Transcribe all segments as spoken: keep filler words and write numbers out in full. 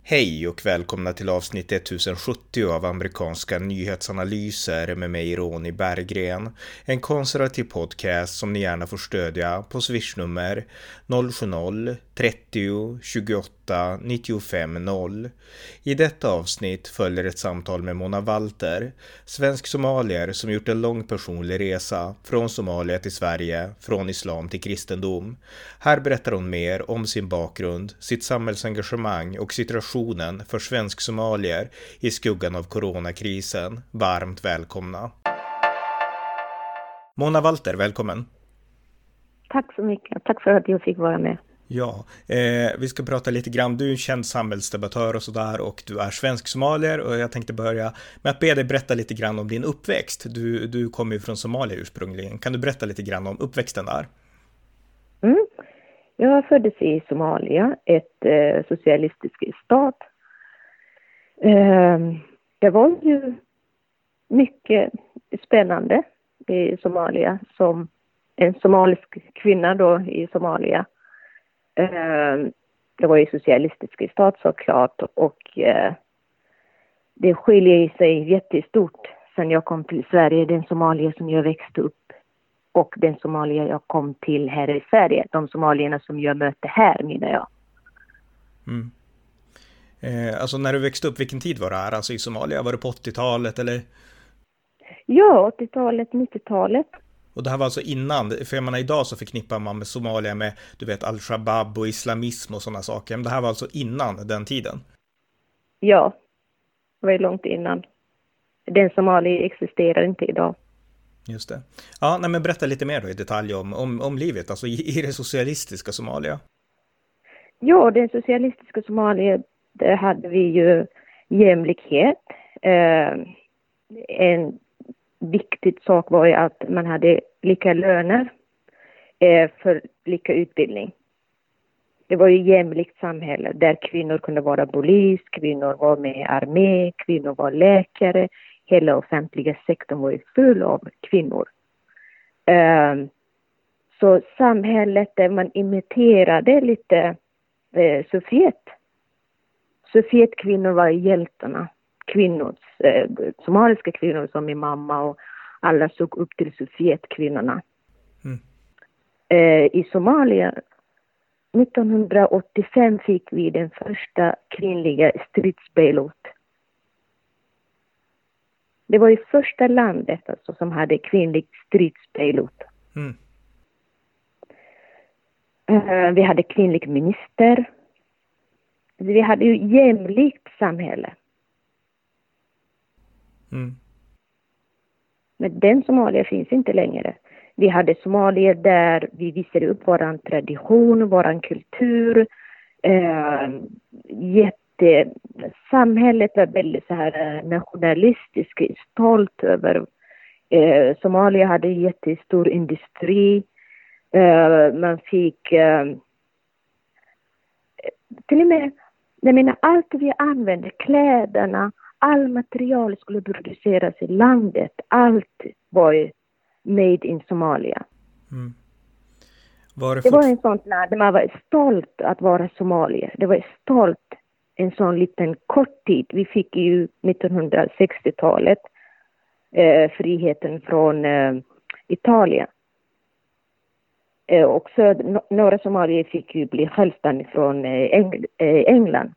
Hej och välkomna till avsnitt tusen sjuttio av amerikanska nyhetsanalyser med mig Ronny Berggren. En konservativ podcast som ni gärna får stödja på swishnummer noll sju noll trettio tjugoåtta nittiofem noll. I detta avsnitt följer ett samtal med Mona Walter, svensk somalier som gjort en lång personlig resa från Somalia till Sverige, från islam till kristendom. Här berättar hon mer om sin bakgrund, sitt samhällsengagemang och situationen för svensk somalier i skuggan av coronakrisen. Varmt välkomna. Mona Walter, välkommen. Tack så mycket. Tack för att jag fick vara med. Ja, eh, vi ska prata lite grann. Du är en känd samhällsdebattör och sådär och du är svensk somalier och jag tänkte börja med att be dig berätta lite grann om din uppväxt. Du, du kommer ju från Somalia ursprungligen. Kan du berätta lite grann om uppväxten där? Mm. Jag föddes i Somalia, ett eh, socialistisk stat. Eh, det var ju mycket spännande i Somalia som en somalisk kvinna då i Somalia. Eh, det var ju socialistisk stat såklart och eh, det skiljer sig jättestort sen jag kom till Sverige, den Somalia som jag växte upp. Och den somalier jag kom till här i Sverige. De somalierna som jag mötte här, menar jag. Mm. Eh, alltså när du växte upp, vilken tid var det här? Alltså i Somalia, var det på åttiotalet eller? Ja, åttiotalet, nittiotalet. Och det här var alltså innan, för jag menar idag så förknippar man med Somalia med, du vet, al-Shabaab och islamism och sådana saker. Men det här var alltså innan den tiden? Ja, det var ju långt innan. Den Somalia existerar inte idag. Just det. Ja, nej, men berätta lite mer då i detalj om, om, om livet, alltså i, i det socialistiska Somalia. Ja, den socialistiska Somalia, där hade vi ju jämlikhet. Eh, en viktig sak var ju att man hade lika löner eh, för lika utbildning. Det var ju jämlikt samhälle där kvinnor kunde vara polis, kvinnor var med i armé, kvinnor var läkare. Hela offentliga sektorn var ju full av kvinnor. Uh, så samhället där man imiterade lite uh, Sovjet. Sovjetkvinnor var hjältarna. Kvinnor, uh, somaliska kvinnor som min mamma och alla såg upp till Sovjetkvinnorna. Mm. Uh, I Somalia nittonhundraåttiofem fick vi den första kvinnliga stridspilot. Det var ju första landet alltså, som hade kvinnlig stridspilot. Mm. Uh, vi hade kvinnlig minister. Vi hade ju jämlikt samhälle. Mm. Men den Somalia finns inte längre. Vi hade Somalia där vi visade upp våran tradition, våran kultur. Uh, jätte Samhället var väldigt så här nationalistiskt, stolt över eh, Somalia hade jättestor industri. Eh, man fick eh, till och med, jag menar allt vi använde, kläderna, all material skulle produceras i landet. Allt var made in Somalia. Mm. Var det, det var en sån land där man var stolt att vara somalier. Det var stolt. En sån liten kort tid. Vi fick ju nittonhundrasextiotalet eh, friheten från eh, Italien. Eh, och så no- några somalier fick ju bli självständiga från eh, Eng- eh, England.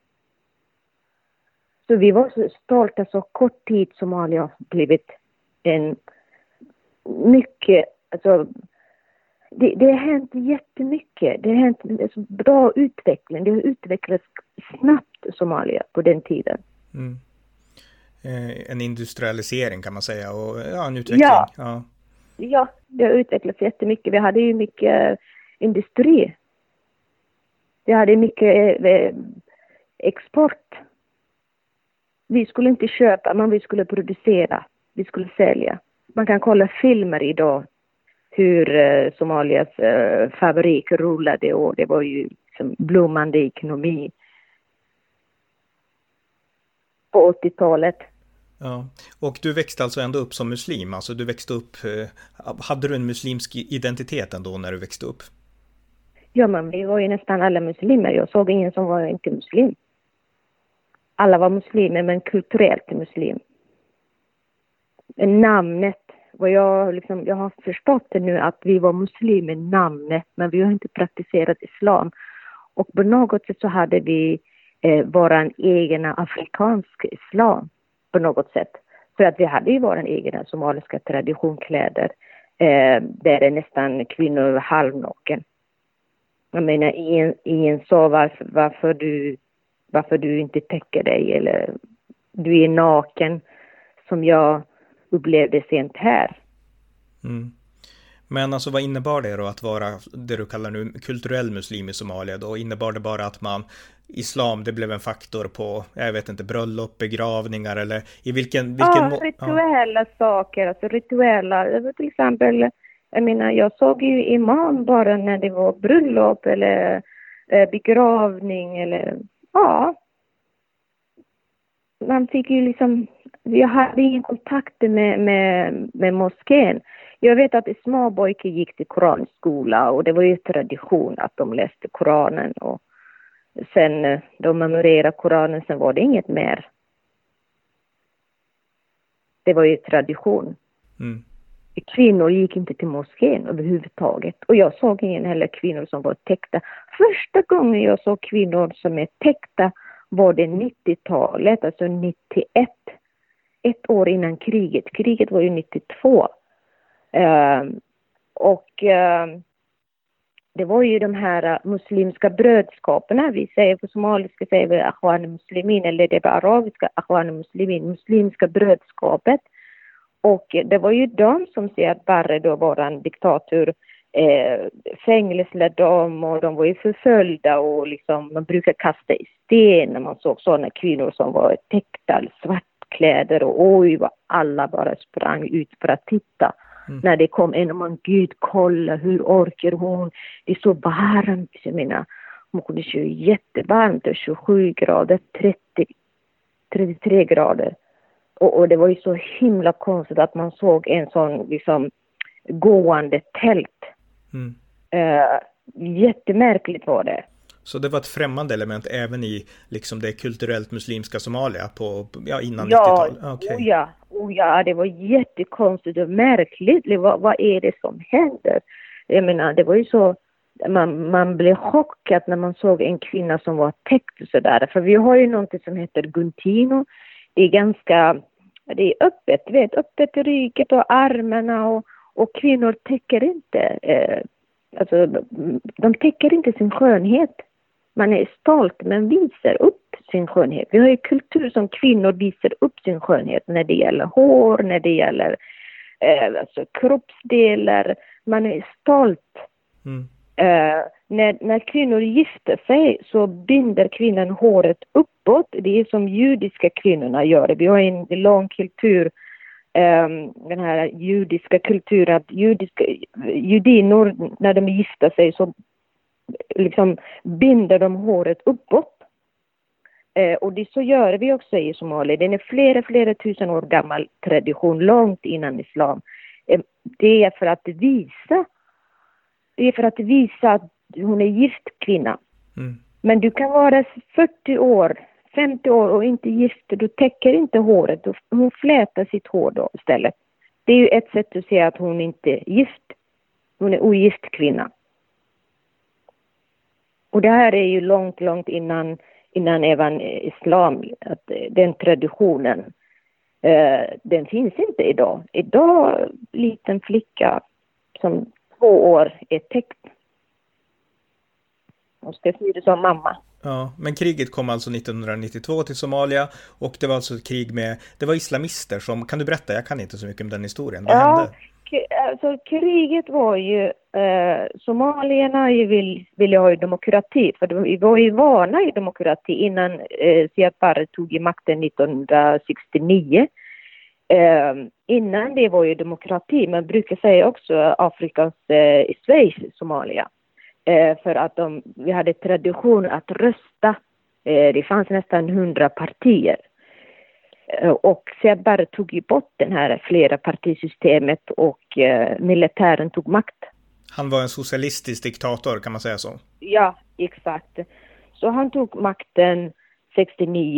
Så vi var så stolta så kort tid Somalia har blivit en mycket, alltså det, det har hänt jättemycket. Det har hänt alltså, bra utveckling. Det har utvecklats snabbt Somalia på den tiden. Mm. Eh, en industrialisering kan man säga och ja, en utveckling. Ja. Ja. ja, det har utvecklats jättemycket. Vi hade ju mycket industri. Vi hade mycket eh, export. Vi skulle inte köpa, men vi skulle producera. Vi skulle sälja. Man kan kolla filmer idag hur eh, Somalias eh, fabrik rullade och det var ju liksom blommande ekonomi på åttiotalet. Ja, och du växte alltså ändå upp som muslim, alltså du växte upp, eh, hade du en muslimsk identitet ändå när du växte upp? Ja, men vi var ju nästan alla muslimer, jag såg ingen som var inte muslim. alla var muslimer, men kulturellt muslim. Namnet, vad jag, liksom, jag har förstått det nu att vi var muslimer, namnet, men vi har inte praktiserat islam. Och på något sätt så hade vi eh, våran egna afrikansk islam på något sätt. För att vi hade ju våran egna somaliska traditionskläder. Eh, där är nästan kvinnor halvnaken. Jag menar, ingen, ingen sa varför, varför, du, varför du inte täcker dig. Eller du är naken, som jag upplevde sent här. Mm. Men alltså vad innebar det då att vara det du kallar nu kulturell muslim i Somalia då? Innebar det bara att man islam, det blev en faktor på, jag vet inte, bröllop, begravningar eller i vilken... vilken ja, rituella ja. saker, alltså rituella, till exempel, jag menar, jag såg ju imam bara när det var bröllop eller eh, begravning eller, ja. Man fick ju liksom, jag hade ingen kontakt med, med, med moskén. Jag vet att små pojkar gick till koranskola och det var ju tradition att de läste Koranen och sen de memorerade Koranen, sen var det inget mer. Det var ju tradition. Mm. Kvinnor gick inte till moskén överhuvudtaget och jag såg ingen heller kvinnor som var täckta. Första gången jag såg kvinnor som är täckta var det nittiotalet, alltså nittioett. Ett år innan kriget. Kriget var ju nittiotvå. Uh, och uh, det var ju de här uh, muslimska brödskaperna. Vi säger på somaliska säger vi Akhwan muslimin, eller det är på arabiska Akhwan muslimin, muslimska brödskapet. Och det var ju de som säger att Barre då var en diktator, eh, fängslade dem och de var ju förföljda och liksom man brukar kasta i sten när man såg sådana kvinnor som var täckta, svartkläder och oj vad alla bara sprang ut för att titta. Mm. När det kom en och man, gud kolla hur orkar hon, det är så varmt, jag menar hon kunde köra jättevarmt, tjugosju grader, trettio, trettiotre grader. Och, och det var ju så himla konstigt att man såg en sån liksom gående tält. Mm. Uh, jättemärkligt var det. Så det var ett främmande element även i liksom det kulturellt muslimska Somalia på, ja, innan ja, nittiotalet? Okay. Oh ja, oh ja, det var jättekonstigt och märkligt. Vad, vad är det som händer? Jag menar, det var ju så, man, man blev chockad när man såg en kvinna som var täckt och sådär. För vi har ju något som heter guntino. Det är ganska, det är öppet, vet, öppet i ryggen och armarna och, och kvinnor täcker inte, eh, alltså de täcker inte sin skönhet. Man är stolt men visar upp sin skönhet. Vi har ju kultur som kvinnor visar upp sin skönhet när det gäller hår, när det gäller eh, alltså kroppsdelar. Man är stolt. Mm. Uh, när, när kvinnor gifter sig så binder kvinnan håret uppåt. Det är som judiska kvinnorna gör det. Vi har en lång kultur, um, den här judiska kulturen, att judiska judinor när de gifter sig så liksom binder de håret uppåt. Uh, och det så gör vi också i Somalia. Den är flera, flera tusen år gammal tradition, långt innan islam. Uh, det är för att visa Det är för att visa att hon är gift kvinna. Mm. Men du kan vara fyrtio år, femtio år och inte gift. Du täcker inte håret. Hon flätar sitt hår då istället. Det är ju ett sätt att säga att hon inte är gift. Hon är ogift kvinna. Och det här är ju långt, långt innan, innan även islam. Att den traditionen, eh, den finns inte idag. Idag liten flicka som två år är täckt. Och ska se det som mamma. Ja, men kriget kom alltså nittonhundranittiotvå till Somalia och det var alltså ett krig med, det var islamister som, kan du berätta, jag kan inte så mycket om den historien, vad ja, hände? K- alltså kriget var ju, eh, somalierna vill, ville ha ju demokrati, för vi var ju vana i demokrati innan eh, Siad Barre tog i makten nittonhundrasextionio. Eh, innan det var ju demokrati, man brukar säga också Afrikas eh, Schweiz, Somalia. Eh, för att de, vi hade tradition att rösta. Eh, det fanns nästan hundra partier. Eh, och Siad Barre tog ju bort den här flera partisystemet och eh, militären tog makt. Han var en socialistisk diktator, kan man säga så? Ja, exakt. Så han tog makten sextionio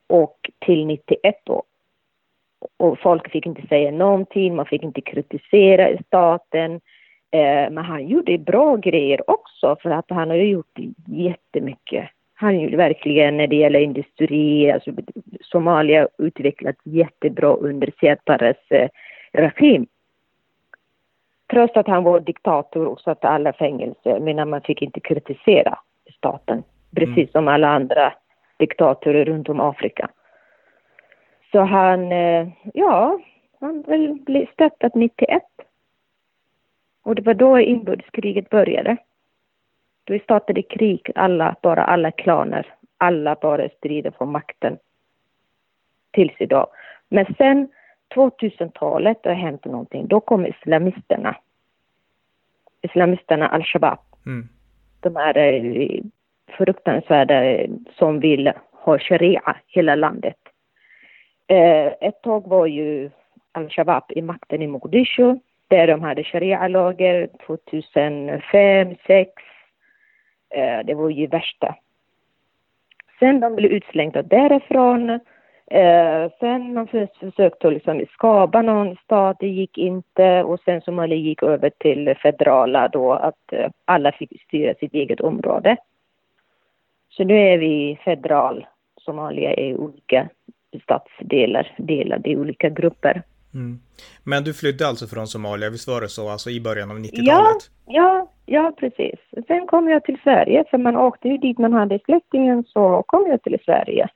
och till nittioett då. Och folk fick inte säga någonting, man fick inte kritisera staten. Eh, men han gjorde bra grejer också, för att han har ju gjort jättemycket. Han gjorde verkligen när det gäller industri, alltså Somalia utvecklats jättebra under Siad Barres eh, regim. Trots att han var diktator och satt alla fängelser, men man fick inte kritisera staten. Precis mm. som alla andra diktatorer runt om Afrika. Så han, eh, ja, han väl blev stöttad nittioett. Och det var då inbördeskriget började. Då startade krig, alla, bara alla klaner. Alla bara strider för makten. Tills idag. Men sen tvåtusentalet har hänt någonting. Då kom islamisterna. Islamisterna Al-Shabaab. Mm. De är fruktansvärda som vill ha sharia hela landet. Eh, ett tag var ju Al-Shabaab i makten i Mogadishu. Där de hade sharia-lager tvåtusenfem sex. Eh, det var ju värsta. Sen de blev utslängda därifrån. Eh, sen man försökte liksom skapa någon stat, det gick inte. Och sen Somalia gick över till federala då, att eh, alla fick styra sitt eget område. Så nu är vi federal. Somalia är olika stadsdelar, delade i olika grupper. Mm. Men du flydde alltså från Somalia, visst var det så, alltså i början av nittiotalet? Ja, ja, ja precis. Sen kom jag till Sverige, för man åkte ju dit man hade släktingen, så kom jag till Sverige.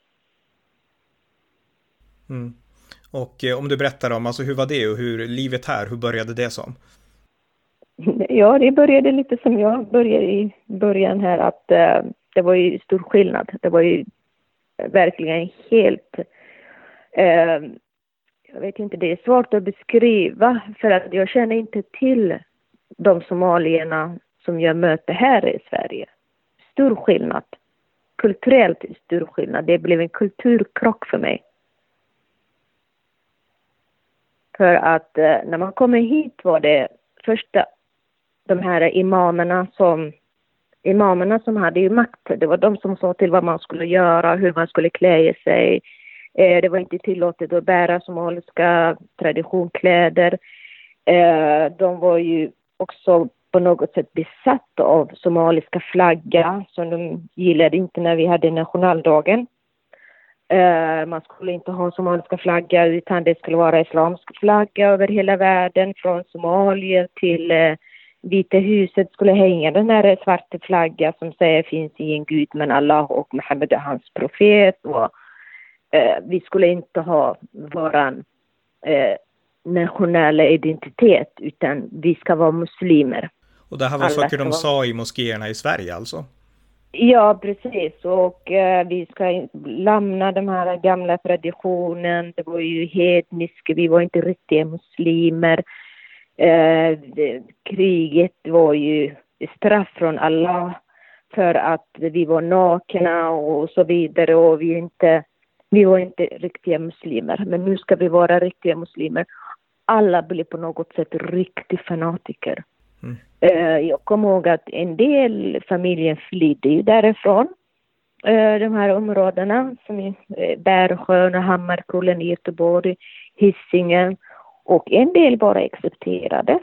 Mm. Och eh, om du berättar om, alltså hur var det och hur livet här, hur började det som? Ja, det började lite som jag började i början här, att eh, det var ju stor skillnad. Det var ju verkligen helt... Eh, jag vet inte, det är svårt att beskriva, för att jag känner inte till de somalierna som jag möter här i Sverige. Stor skillnad. Kulturellt stor skillnad. Det blev en kulturkrock för mig. För att eh, när man kommer hit var det första, de här imamerna som imamerna som hade ju makt. Det var de som sa till vad man skulle göra, hur man skulle klä sig. Eh, det var inte tillåtet att bära somaliska traditionskläder. Eh, de var ju också på något sätt besatta av somaliska flagga som de gillade inte när vi hade nationaldagen. Uh, man skulle inte ha somaliska flagga, utan det skulle vara islamsk flagga över hela världen. Från Somalia till uh, Vita huset skulle hänga den här svarta flagga som säger finns ingen Gud men Allah och Muhammed är hans profet. Och, uh, vi skulle inte ha våran uh, nationella identitet, utan vi ska vara muslimer. Och det här var saker de sa i moskéerna i Sverige alltså? Ja, precis. Och eh, vi ska lämna den här gamla traditionen. Det var ju hednisk. Vi var inte riktiga muslimer. Eh, det, kriget var ju straff från Allah för att vi var nakna och så vidare. Och vi, inte, vi var inte riktiga muslimer. Men nu ska vi vara riktiga muslimer. Alla blir på något sätt riktiga fanatiker. Mm. Jag kommer ihåg att en del familjen flydde ju därifrån. De här områdena som är Bergsjön och Hammarkullen i Göteborg, Hisingen. Och en del bara accepterade.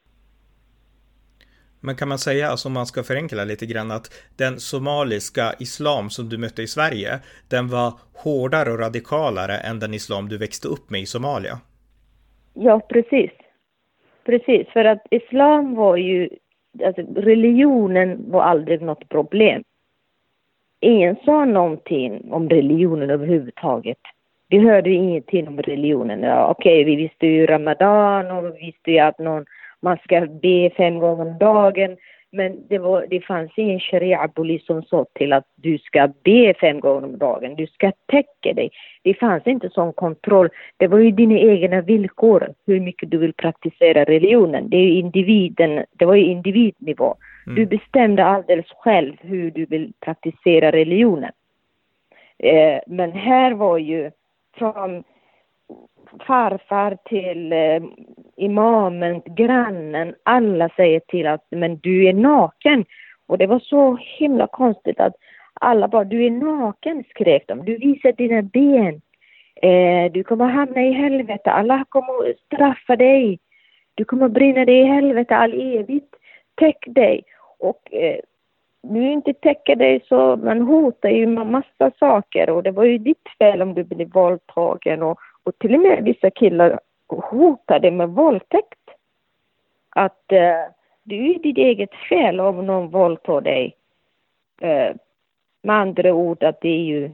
Men kan man säga, alltså om man ska förenkla lite grann, att den somaliska islam som du mötte i Sverige, den var hårdare och radikalare än den islam du växte upp med i Somalia? Ja, precis. Precis, för att islam var ju, alltså religionen var aldrig något problem. Ingen sa någonting om religionen överhuvudtaget. Vi hörde ingenting om religionen. Ja, okej, vi visste ju Ramadan och vi visste ju att någon, man ska be fem gånger om dagen. Men det, var, det fanns ingen sharia-polis som sa till att du ska be fem gånger om dagen. Du ska täcka dig. Det fanns inte sån kontroll. Det var ju dina egna villkor. Hur mycket du vill praktisera religionen. Det är ju individen. Det var ju individnivå. Mm. Du bestämde alldeles själv hur du vill praktisera religionen. Eh, men här var ju från farfar till eh, imamen, grannen, alla säger till att men du är naken. Och det var så himla konstigt att alla bara, du är naken, skrek de. Du visar dina ben. Eh, du kommer hamna i helvete. Allah kommer att straffa dig. Du kommer att brinna dig i helvete all evigt. Täck dig. Och eh, nu inte täcker dig så man hotar ju med massa saker. Och det var ju ditt fel om du blev våldtagen. Och, och till och med vissa killar hotade med våldtäkt. Att eh, det är ju ditt eget fel om någon våldtar dig. Eh, med andra ord att det är ju,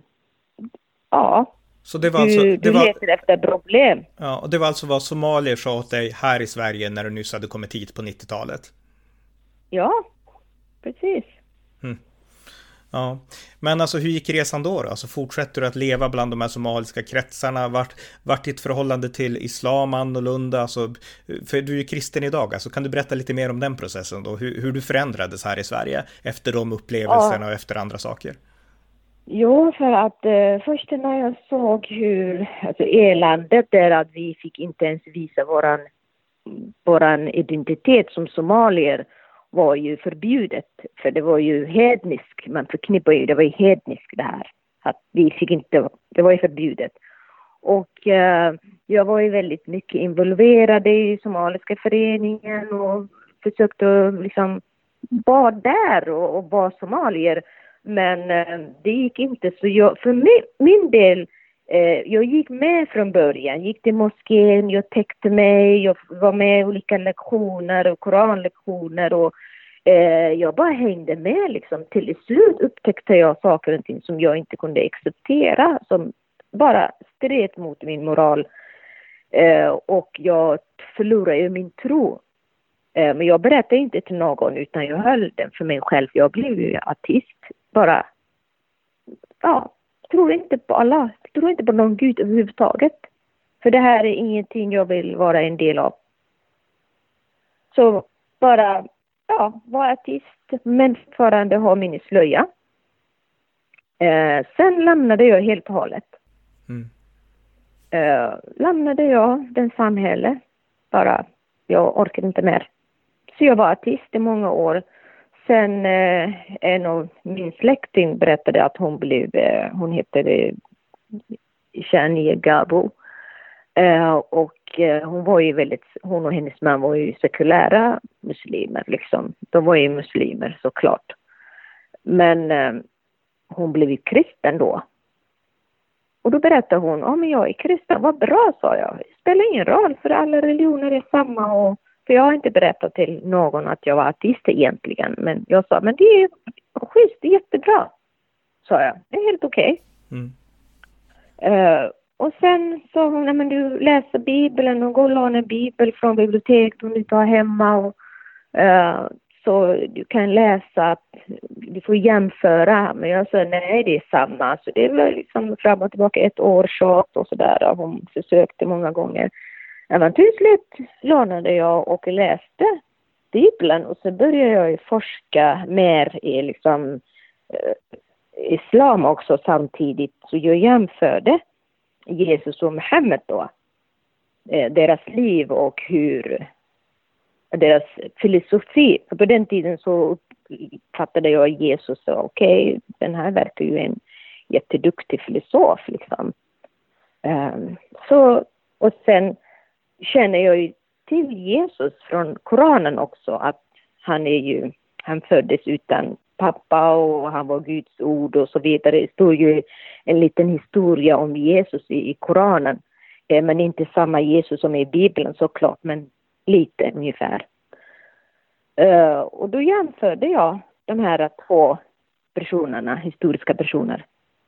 ja, så det var du, alltså, det du var, letar efter problem. Ja, och det var alltså vad somalier sa åt dig här i Sverige när du nyss hade kommit hit på nittiotalet? Ja, precis. Mm. Ja, men alltså hur gick resan då, då? Alltså fortsätter du att leva bland de här somaliska kretsarna? Vart, vart ditt förhållande till islam annorlunda? Alltså, för du är ju kristen idag, alltså kan du berätta lite mer om den processen då? Hur, hur du förändrades här i Sverige efter de upplevelserna, ja, och efter andra saker? Jo, för att eh, först när jag såg hur, alltså eländet där att vi fick inte ens visa våran, våran identitet som somalier var ju förbjudet. För det var ju hednisk, man förknippar ju, det var ju hednisk det här. Att vi fick inte, det var ju förbjudet. Och eh, jag var ju väldigt mycket involverad i somaliska föreningen och försökte liksom vara där och, och vara somalier. Men eh, det gick inte, så jag, för min, min del, eh, jag gick med från början, gick till moskén, jag täckte mig, jag var med i olika lektioner och koranlektioner och eh, jag bara hängde med liksom. Till i slut upptäckte jag saker och ting som jag inte kunde acceptera, som bara stred mot min moral, eh, och jag förlorade ju min tro. Eh, men jag berättade inte till någon utan jag höll den för mig själv. Jag blev ju artist. Bara, ja, tror inte på Allah, tror inte på någon Gud överhuvudtaget. För det här är ingenting jag vill vara en del av. Så bara, ja, vara artist, men fortfarande ha min slöja. Eh, sen lämnade jag helt och hållet. Mm. Eh, lämnade jag den samhälle. Bara, jag orkade inte mer. Så jag var artist i många år. Sen eh, en av min släkting berättade att hon blev, eh, hon heter Shania Gabo. Eh, och eh, hon var ju väldigt, hon och hennes man var ju sekulära muslimer liksom. De var ju muslimer såklart. Men eh, hon blev ju kristen då. Och då berättade hon, ja men jag är kristen, vad bra, sa jag. Det spelar ingen roll för alla religioner är samma. Och för jag har inte berättat till någon att jag var artist egentligen. Men jag sa, men det är schysst, det är jättebra. Sa jag, det är helt okej. Okay. Mm. Uh, och sen sa hon, nej men du läser Bibeln och går och lånar Bibel från biblioteket om du tar hemma. Och, uh, så du kan läsa, att du får jämföra. Men jag sa, nej det är samma. Så det var liksom fram och tillbaka ett år tjat och sådär. Hon försökte många gånger. Men till slut lånade jag och läste Bibeln och så började jag forska mer i liksom, eh, islam också samtidigt. Så jag jämförde Jesus och Muhammed då, eh, deras liv och hur deras filosofi. För på den tiden så uppfattade jag Jesus och okej, okay, den här verkar ju en jätteduktig filosof liksom. Um, så, och sen känner jag ju till Jesus från Koranen också, att han är ju, han föddes utan pappa och han var Guds ord och så vidare. Det står ju en liten historia om Jesus i, i Koranen, eh, men inte samma Jesus som är i Bibeln såklart, men lite ungefär. Uh, och då jämförde jag de här två personerna, historiska personer.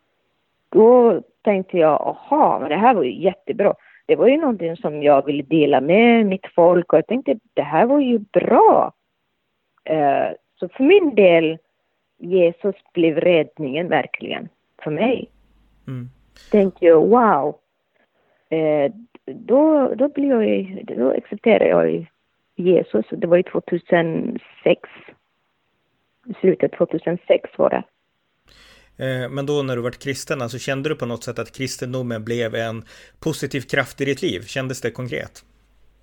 Då tänkte jag, aha, men det här var ju jättebra. Det var ju någonting som jag ville dela med mitt folk och jag tänkte, det här var ju bra. Uh, så för min del, Jesus blev räddningen verkligen för mig. Mm. Tänkte jag, wow. Uh, då, då, blev jag, då accepterade jag Jesus. Det var ju tjugohundrasex. Slutet tjugohundrasex var det. Men då när du var kristen, så alltså, kände du på något sätt att kristendomen blev en positiv kraft i ditt liv? Kändes det konkret?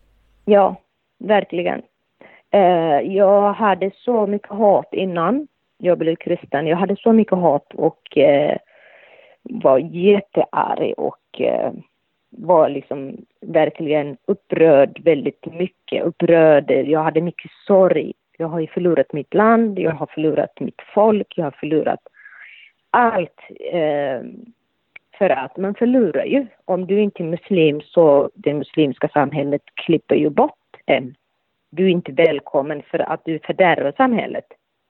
Ja, verkligen. Jag hade så mycket hat innan. jag blev kristen. Jag hade så mycket hat och eh, var jättearg och eh, var liksom verkligen upprörd väldigt mycket. Upprörd. Jag hade mycket sorg. Jag har ju förlorat mitt land, jag har förlorat mitt folk, jag har förlorat allt. Eh, för att man förlorar ju. Om du inte är muslim så det muslimska samhället klipper ju bort en. Du är inte välkommen för att du fördärvar samhället.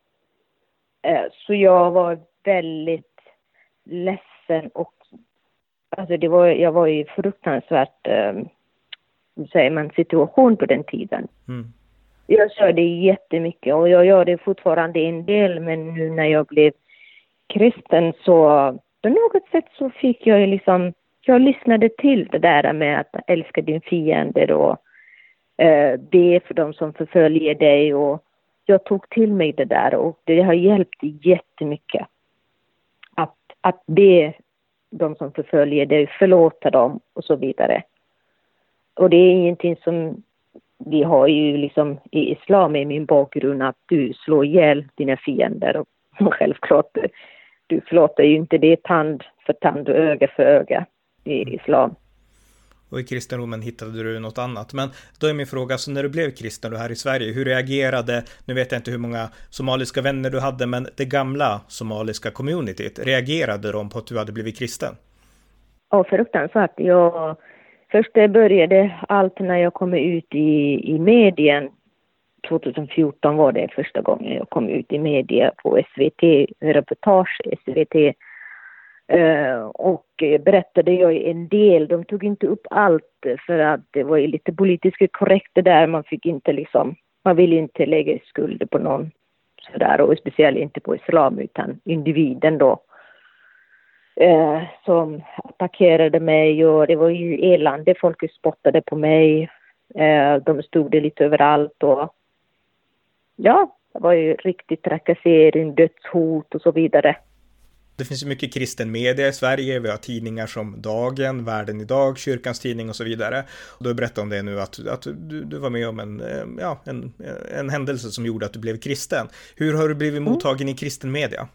Eh, så jag var väldigt ledsen och alltså det var, jag var i fruktansvärt eh, säger man, situation på den tiden. Mm. Jag körde jättemycket och jag gör det fortfarande en del, men nu när jag blev kristen så på något sätt så fick jag liksom, jag lyssnade till det där med att älska din fiender och eh, be för dem som förföljer dig, och jag tog till mig det där och det har hjälpt jättemycket att, att be de som förföljer dig, förlåta dem och så vidare. Och det är ingenting som vi har ju liksom i islam i min bakgrund att du slår ihjäl dina fiender, och självklart du förlåter ju inte det tand för tand och öga för öga i islam. Och i kristendomen hittade du något annat. Men då är min fråga, så när du blev kristen här i Sverige, hur reagerade, nu vet jag inte hur många somaliska vänner du hade, men det gamla somaliska communityt, reagerade de på att du hade blivit kristen? Ja, fruktansvärt. Jag, först började allt när jag kom ut i, i medien. tjugohundrafjorton var det första gången jag kom ut i media på S V T, reportage S V T. Uh, och berättade jag en del. De tog inte upp allt för att det var lite politiskt korrekt det där. Man fick inte liksom, man ville inte lägga skuld på någon sådär, och speciellt inte på islam utan individen då. Uh, som attackerade mig, och det var ju elände. Folk spottade på mig. Uh, de stod det lite överallt och ja, det var ju riktigt trakassering, dödshot och så vidare. Det finns ju mycket kristen media i Sverige. Vi har tidningar som Dagen, Världen idag, Kyrkans tidning och så vidare. Och du berättar om det nu att, att du, du var med om en, ja, en, en händelse som gjorde att du blev kristen. Hur har du blivit mottagen mm. i kristen media?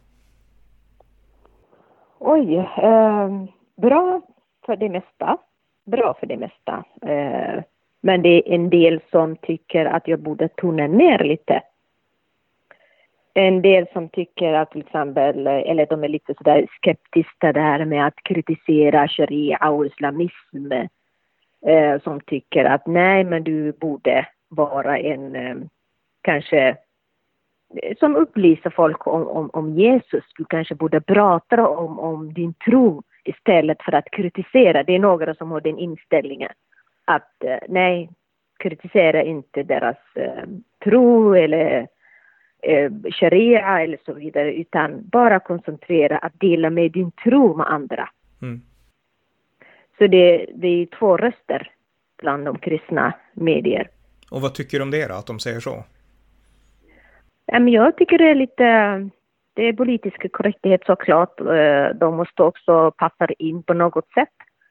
Oj, eh, bra för det mesta. Bra för det mesta. Eh, men det är en del som tycker att jag borde tona ner lite. En del som tycker att till exempel, eller de är lite sådär skeptiska där med att kritisera sharia och islamism. Eh, som tycker att nej, men du borde vara en, eh, kanske, som upplyser folk om, om, om Jesus. Du kanske borde prata om, om din tro istället för att kritisera. Det är några som har den inställningen. Att eh, nej, kritisera inte deras eh, tro eller sharia eller så vidare, utan bara koncentrera att dela med din tro med andra. Mm. Så det, det är två röster bland de kristna medier. Och vad tycker du om det då, att de säger så? Ja, men jag tycker det är lite, det är politisk korrekthet såklart. De måste också passa in på något sätt.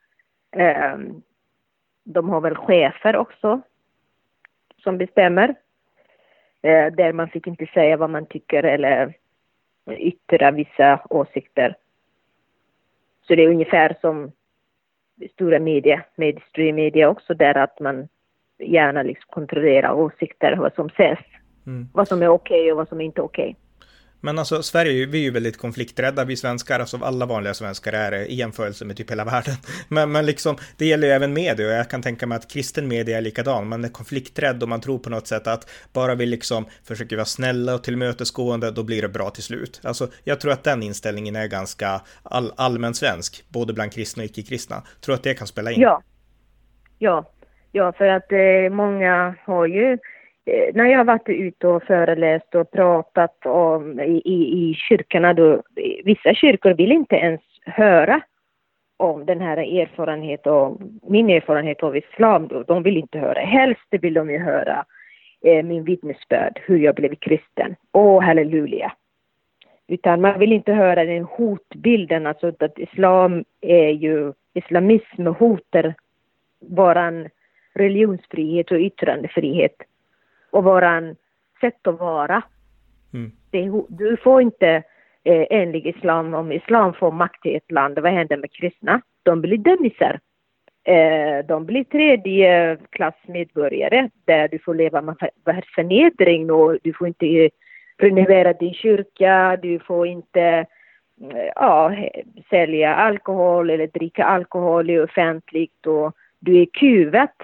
De har väl chefer också som bestämmer. Där man fick inte säga vad man tycker eller yttra vissa åsikter. Så det är ungefär som stora media, mainstream media också, där att man gärna liksom kontrollerar åsikter, vad som sägs. Mm. Vad som är okej okay och vad som är inte okej. Okay. Men alltså Sverige, vi är ju väldigt konflikträdda, vi svenskar, alltså alla vanliga svenskar är det i jämförelse med typ hela världen. Men, men liksom, det gäller ju även media, och jag kan tänka mig att kristen media är likadan. Man är konflikträdd och man tror på något sätt att bara vi liksom försöker vara snälla och tillmötesgående, då blir det bra till slut. Alltså jag tror att den inställningen är ganska all, allmän svensk, både bland kristna och icke-kristna. Tror att det kan spela in? Ja, ja, ja för att eh, många har ju när jag har varit ute och föreläst och pratat om, i, i, i kyrkorna, då, vissa kyrkor vill inte ens höra om den här erfarenheten, och min erfarenhet av islam, då, de vill inte höra. Helst vill de ju höra eh, min vittnesbörd, hur jag blev kristen. Åh, halleluja. Utan man vill inte höra den hotbilden, alltså att islam är ju, islamism hotar våran religionsfrihet och yttrandefrihet. Och våran sätt att vara. Mm. Det, du får inte eh, enligt islam, om islam får makt i ett land, vad händer med kristna? De blir dömisar. Eh, de blir tredje klassmedborgare där du får leva med förnedring och du får inte renovera din kyrka, du får inte ja, sälja alkohol eller dricka alkohol i offentligt och du är kuvet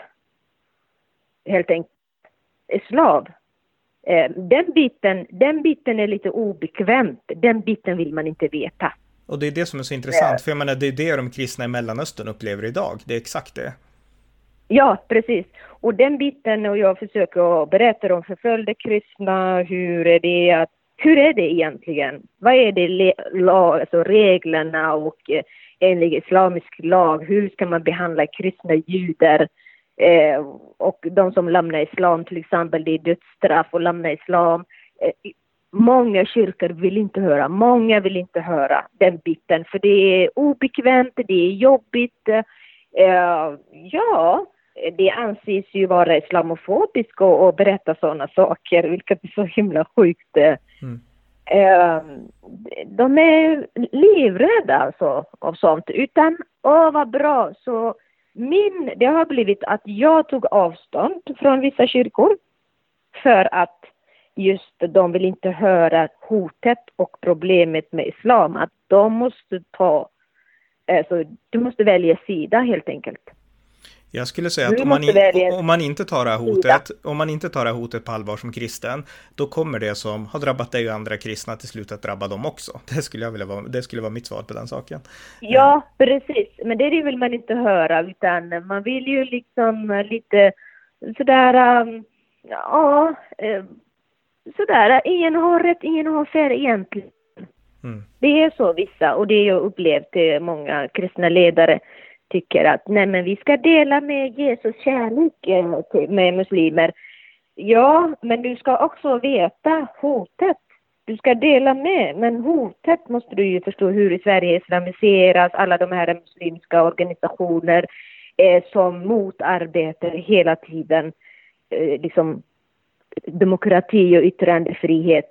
helt enkelt är slav. Eh, den biten, den biten är lite obekvämt. Den biten vill man inte veta. Och det är det som är så intressant, för jag menar, det är det de kristna i Mellanöstern upplever idag. Det är exakt det. Ja, precis. Och den biten, och jag försöker berätta om förföljda kristna, hur är det att, hur är det egentligen? Vad är det le- lag, alltså reglerna och eh, enligt islamisk lag, hur ska man behandla kristna judar? Eh, och de som lämnar islam till exempel, det är dödsstraff och lämna islam. Eh, många kyrkor vill inte höra, många vill inte höra den biten, för det är obekvämt, det är jobbigt. Eh, ja, det anses ju vara islamofobiskt och, och berätta sådana saker, vilket är så himla sjukt. Mm. Eh, de är livrädda alltså av sånt, utan åh vad bra, så min, det har blivit att jag tog avstånd från vissa kyrkor för att just de vill inte höra hotet och problemet med islam, att de måste ta, alltså du måste välja sida helt enkelt. Jag skulle säga att om man, i, om man inte tar det här hotet, om man inte tar det här hotet på allvar som kristen, då kommer det som har drabbat dig och andra kristna till slut att drabba dem också. Det skulle jag vilja vara, det skulle vara mitt svar på den saken. Ja, precis. Men det vill man inte höra, utan man vill ju liksom lite sådär, um, ja, uh, sådär, ingen har rätt, ingen har fel egentligen. Mm. Det är så vissa, och det jag upplevt, många kristna ledare tycker att nej, men vi ska dela med Jesus kärlek med muslimer. Ja, men du ska också veta hotet. Du ska dela med, men hotet måste du ju förstå, hur i Sverige islamiseras, alla de här muslimska organisationer eh, som motarbetar hela tiden eh, liksom demokrati och yttrandefrihet.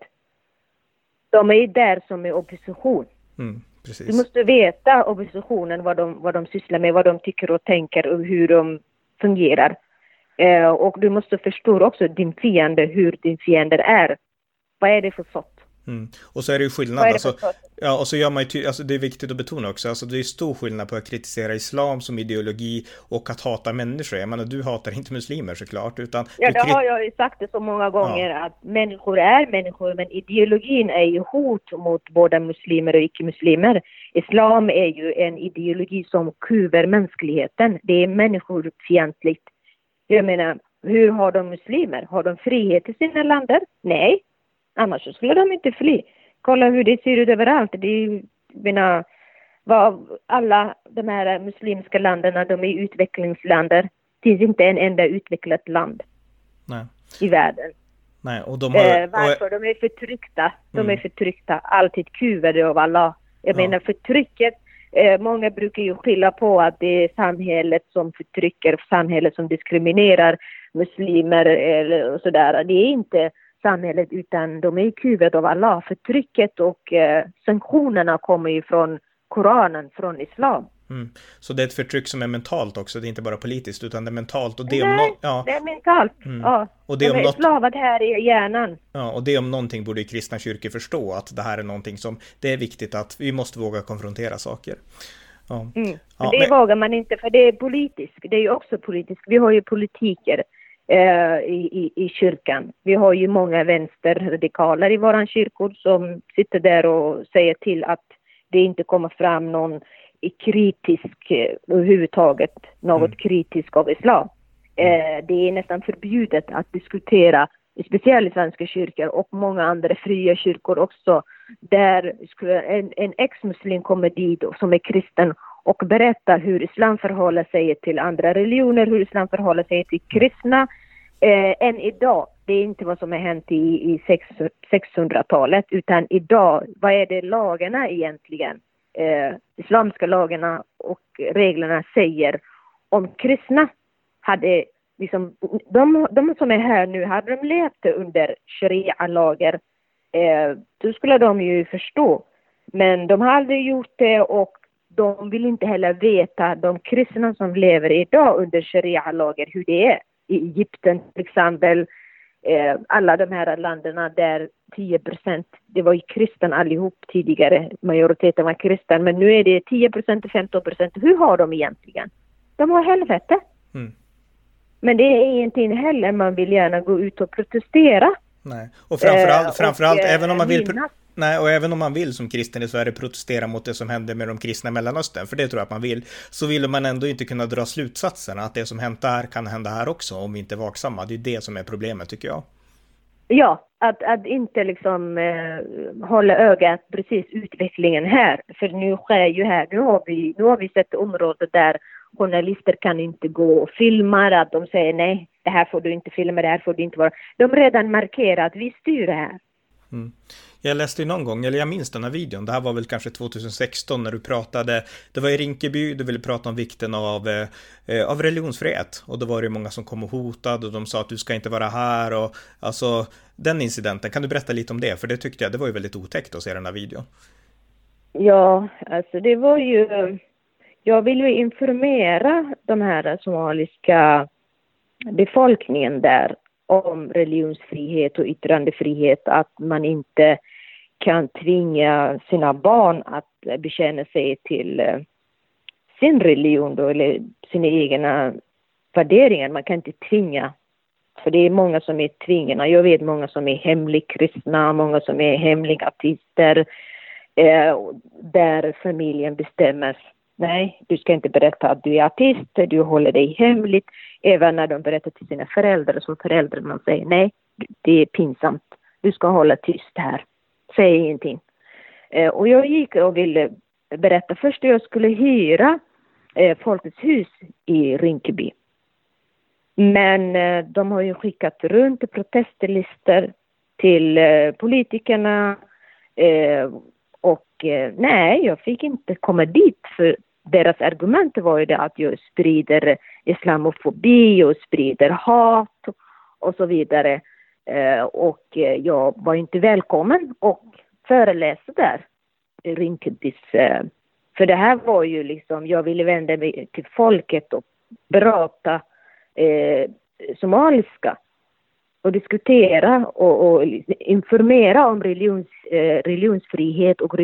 De är ju där som är opposition. Mm. Precis. Du måste veta oppositionen, vad de, vad de sysslar med, vad de tycker och tänker och hur de fungerar. Eh, och du måste förstå också din fiende, hur din fiende är. Vad är det för sort? Mm. Och så är det ju skillnad. Det alltså, ja, och så gör man ju ty- alltså, det är viktigt att betona också. Alltså, det är stor skillnad på att kritisera islam som ideologi och att hata människor. Jag menar, du hatar inte muslimer såklart. Utan ja, det krit- har jag ju sagt det så många gånger, ja. Att människor är människor, men ideologin är ju hot mot både muslimer och icke-muslimer. Islam är ju en ideologi som kuver mänskligheten. Det är människofientligt. Jag menar, hur har de muslimer? Har de frihet i sina länder? Nej. Annars skulle de inte fly. Kolla hur det ser ut överallt. Det är ju, mina, vad, alla de här muslimska länderna, de är utvecklingsländer. Det finns inte en enda utvecklat land. Nej. I världen. Nej, och de har, eh, varför? Och... De är förtryckta. De mm. är förtryckta. Alltid kuvade av Allah. Jag ja. menar förtrycket. Eh, många brukar ju skylla på att det är samhället som förtrycker, samhället som diskriminerar muslimer eller och sådär. Det är inte samhället, utan de är kuvade av Allah. Förtrycket och eh, sanktionerna kommer ju från Koranen, från islam. Mm. Så det är ett förtryck som är mentalt också, det är inte bara politiskt utan det är mentalt. Och det Nej, om no- ja. det är mentalt. Mm. Ja. Och det de om är något... slavat här i hjärnan. Ja, och det om någonting borde ju kristna kyrkor förstå, att det här är någonting som, det är viktigt att vi måste våga konfrontera saker. Ja. Mm. Men ja, det men... vågar man inte, för det är politiskt. Det är ju också politiskt. Vi har ju politiker eh, i, i, i kyrkan. Vi har ju många vänsterradikaler i våran kyrkor som sitter där och säger till att det inte kommer fram någon kritisk överhuvudtaget, något mm. kritiskt av islam. Eh, det är nästan förbjudet att diskutera, speciellt i svenska kyrkor och många andra fria kyrkor också, där en, en ex-muslim kommer dit som är kristen och berättar hur islam förhåller sig till andra religioner, hur islam förhåller sig till kristna. Eh, än idag, det är inte vad som har hänt i, i sexhundratalet, utan idag, vad är det lagarna egentligen? Eh, islamiska lagarna och reglerna säger om kristna hade liksom, de, de som är här nu, hade de levt under sharia-lagar eh, då skulle de ju förstå. Men de har aldrig gjort det, och de vill inte heller veta, de kristna som lever idag under sharia-lagar, hur det är. I Egypten till exempel, eh, alla de här länderna där tio procent, det var ju kristen allihop tidigare, majoriteten var kristen, men nu är det tio procent till femton procent. Hur har de egentligen? De har helvete. Mm. Men det är ingenting heller man vill gärna gå ut och protestera. Nej, och framförallt, eh, framförallt och, även om man vill... Nej, och även om man vill som kristen i Sverige protestera mot det som händer med de kristna i Mellanöstern, för det tror jag att man vill, så vill man ändå inte kunna dra slutsatsen att det som hänt där kan hända här också om vi inte är vaksamma. Det är det som är problemet, tycker jag. Ja, att, att inte liksom eh, hålla ögat precis utvecklingen här. För nu sker ju här, nu har vi, nu har vi sett områden där journalister kan inte gå och filma, att de säger nej, det här får du inte filma, det här får du inte vara. De redan markerar att vi styr det här. Mm. Jag läste ju någon gång, eller jag minns den här videon, det här var väl kanske tjugohundrasexton när du pratade, det var i Rinkeby, du ville prata om vikten av, eh, av religionsfrihet, och då var det många som kom och hotade och de sa att du ska inte vara här, och alltså den incidenten, kan du berätta lite om det? För det tyckte jag, det var ju väldigt otäckt att se den här videon. Ja, alltså det var ju, jag vill ju informera de här somaliska befolkningen där om religionsfrihet och yttrandefrihet, att man inte kan tvinga sina barn att bekänna sig till sin religion då, eller sina egna värderingar. Man kan inte tvinga, för det är många som är tvingade. Jag vet många som är hemlig kristna, många som är hemliga artister, eh, där familjen bestämmer. Nej, du ska inte berätta att du är artist, du håller dig hemligt. Även när de berättar till sina föräldrar, så föräldrarna säger nej, det är pinsamt. Du ska hålla tyst här. Säg ingenting. Eh, och jag gick och ville berätta. Först jag skulle hyra eh, Folkets hus i Rinkeby. Men eh, de har ju skickat runt protestlistor till eh, politikerna. Eh, och eh, nej, jag fick inte komma dit, för deras argument var ju det att jag sprider islamofobi och sprider hat och så vidare. Eh, och jag var inte välkommen och föreläsa där i Rinkebys. Eh, för det här var ju liksom, jag ville vända mig till folket och prata eh, somaliska och diskutera och, och informera om religions, eh, religionsfrihet och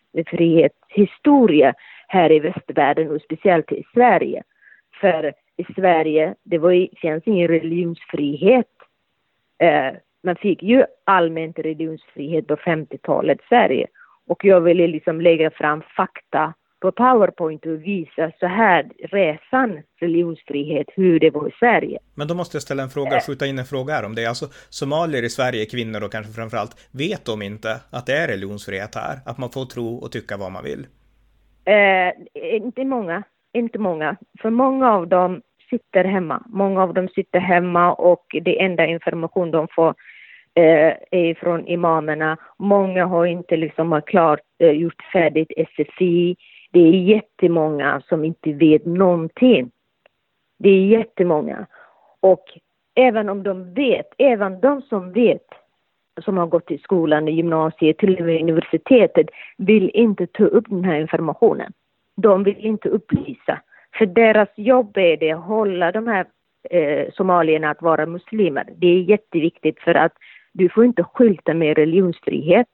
religionsfrihetshistoria här i västvärlden och speciellt i Sverige. För i Sverige, det var ju, finns ingen religionsfrihet. Eh, man fick ju allmänt religionsfrihet på femtiotalet i Sverige. Och jag ville liksom lägga fram fakta på PowerPoint och visa så här resan religionsfrihet, hur det var i Sverige. Men då måste jag ställa en fråga, skjuta in en fråga här om det. Alltså somalier i Sverige, kvinnor och kanske framförallt, vet de inte att det är religionsfrihet här? Att man får tro och tycka vad man vill? Eh, inte många, inte många. För många av dem sitter hemma. Många av dem sitter hemma och det enda information de får eh, är från imamerna. Många har inte liksom har klart eh, gjort färdigt S F I. Det är jättemånga som inte vet någonting. Det är jättemånga. Och även om de vet, även de som vet, som har gått till skolan, i gymnasiet, till universitetet, vill inte ta upp den här informationen. De vill inte upplysa. För deras jobb är det att hålla de här eh, somalierna att vara muslimer. Det är jätteviktigt, för att du får inte skylta med religionsfrihet.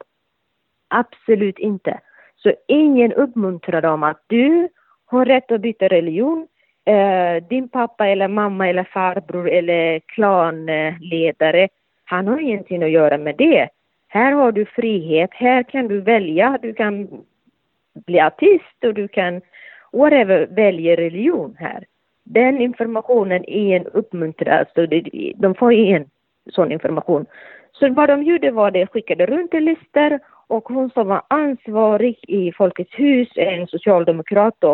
Absolut inte. Så ingen uppmuntrar dem att du har rätt att byta religion. Eh, din pappa eller mamma eller farbror eller klanledare, han har ingenting att göra med det. Här har du frihet. Här kan du välja. Du kan bli artist och du kan whatever, välja religion här. Den informationen är en uppmuntrad. Så det, de får ingen sån information. Så vad de gjorde var det, skickade runt till listor, och hon som var ansvarig i Folkets hus, en socialdemokrat då,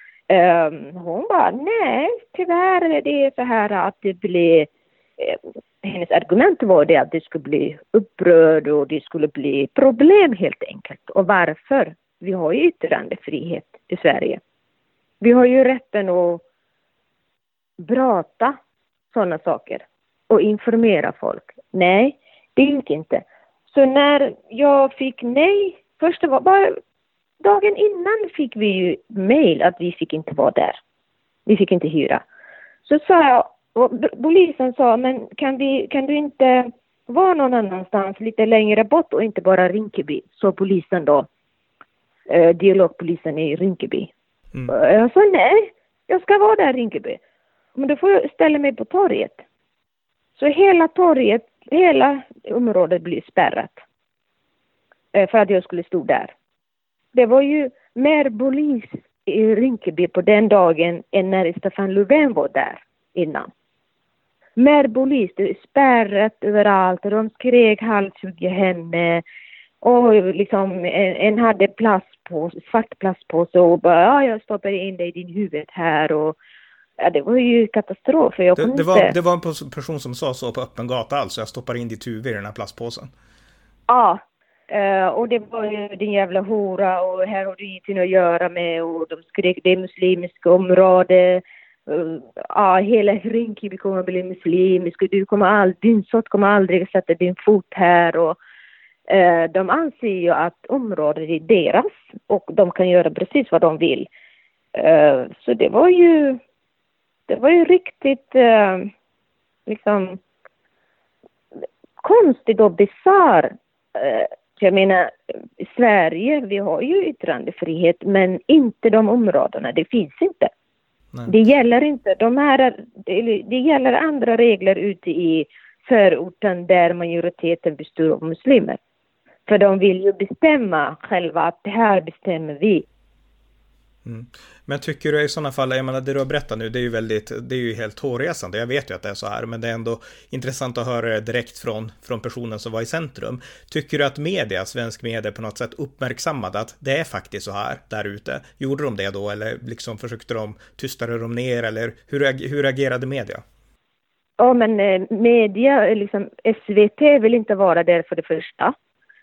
um, hon bara nej, tyvärr är det så här att det blir, eh, hennes argument var det att det skulle bli upprörd och det skulle bli problem helt enkelt. Och varför? Vi har ju yttrandefrihet i Sverige. Vi har ju rätten att prata sådana saker och informera folk. Nej, det gick inte. Så när jag fick nej, först var bara dagen innan fick vi ju mejl att vi fick inte vara där. Vi fick inte hyra. Så sa jag, och polisen sa, men kan, vi, kan du inte vara någon annanstans lite längre bort och inte bara Rinkeby? Så polisen då, eh, dialogpolisen i Rinkeby. Mm. Jag sa nej, jag ska vara där i Rinkeby. Men då får jag ställa mig på torget. Så hela torget, hela området blir spärrat. Eh, för att jag skulle stå där. Det var ju mer polis i Rinkeby på den dagen än när Stefan Löfven var där innan. Mer polis, det är spärrat överallt och de skrek halshugga henne och liksom en, en hade plastpåse, svart plastpåse och bara ja, jag stoppar in dig i din huvud här och ja, det var ju katastrof. Jag det, det, var, det var en person som sa så på öppen gata, alltså jag stoppar in ditt huvud i den här plastpåsen. Ja. Uh, och det var ju din jävla hora och här har du ingenting att göra med och de skrek det muslimska område. Uh, ja, hela Rinkeby kommer att bli muslimsk och du kommer aldrig, din sort kommer aldrig sätta din fot här och uh, de anser ju att området är deras och de kan göra precis vad de vill. Uh, så det var ju det var ju riktigt uh, liksom konstigt och bizarr. Uh, Jag menar, i Sverige, vi har ju yttrandefrihet, men inte de områdena, det finns inte. Nej. Det gäller inte, de här, det, det gäller andra regler ute i förorten där majoriteten består av muslimer. För de vill ju bestämma själva att det här bestämmer vi. Mm. Men tycker du i sådana fall, jag menar det du har berättat nu, det är ju väldigt, det är ju helt hårresande, jag vet ju att det är så här, men det är ändå intressant att höra det direkt från, från personen som var i centrum. Tycker du att media, svensk media på något sätt uppmärksammade att det är faktiskt så här där ute? Gjorde de det då eller liksom försökte de tysta dem ner eller hur, hur agerade media? Ja men eh, media, liksom S V T vill inte vara där för det första.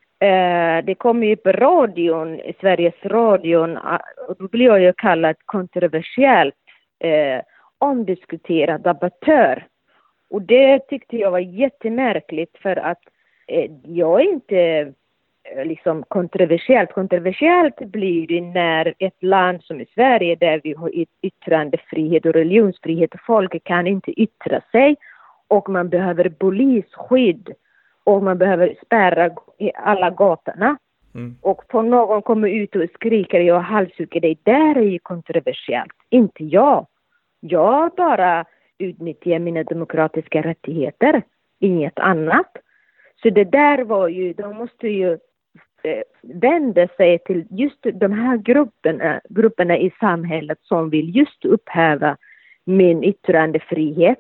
Uh, det kommer ju på radion, Sveriges radion, och då blir jag ju kallad kontroversiellt uh, omdiskuterad debattör. Och det tyckte jag var jättemärkligt för att uh, jag är inte uh, liksom kontroversiellt. Kontroversiellt blir det när ett land som i Sverige där vi har yttrandefrihet och religionsfrihet och folk kan inte yttra sig och man behöver polisskydd. Och man behöver spärra i alla gatorna. Mm. Och får någon komma ut och skriker jag halshugger dig. Där är ju kontroversiellt. Inte jag. Jag bara utnyttjar mina demokratiska rättigheter. Inget annat. Så det där var ju, de måste ju eh, vända sig till just de här grupperna, grupperna i samhället som vill just upphäva min yttrandefrihet.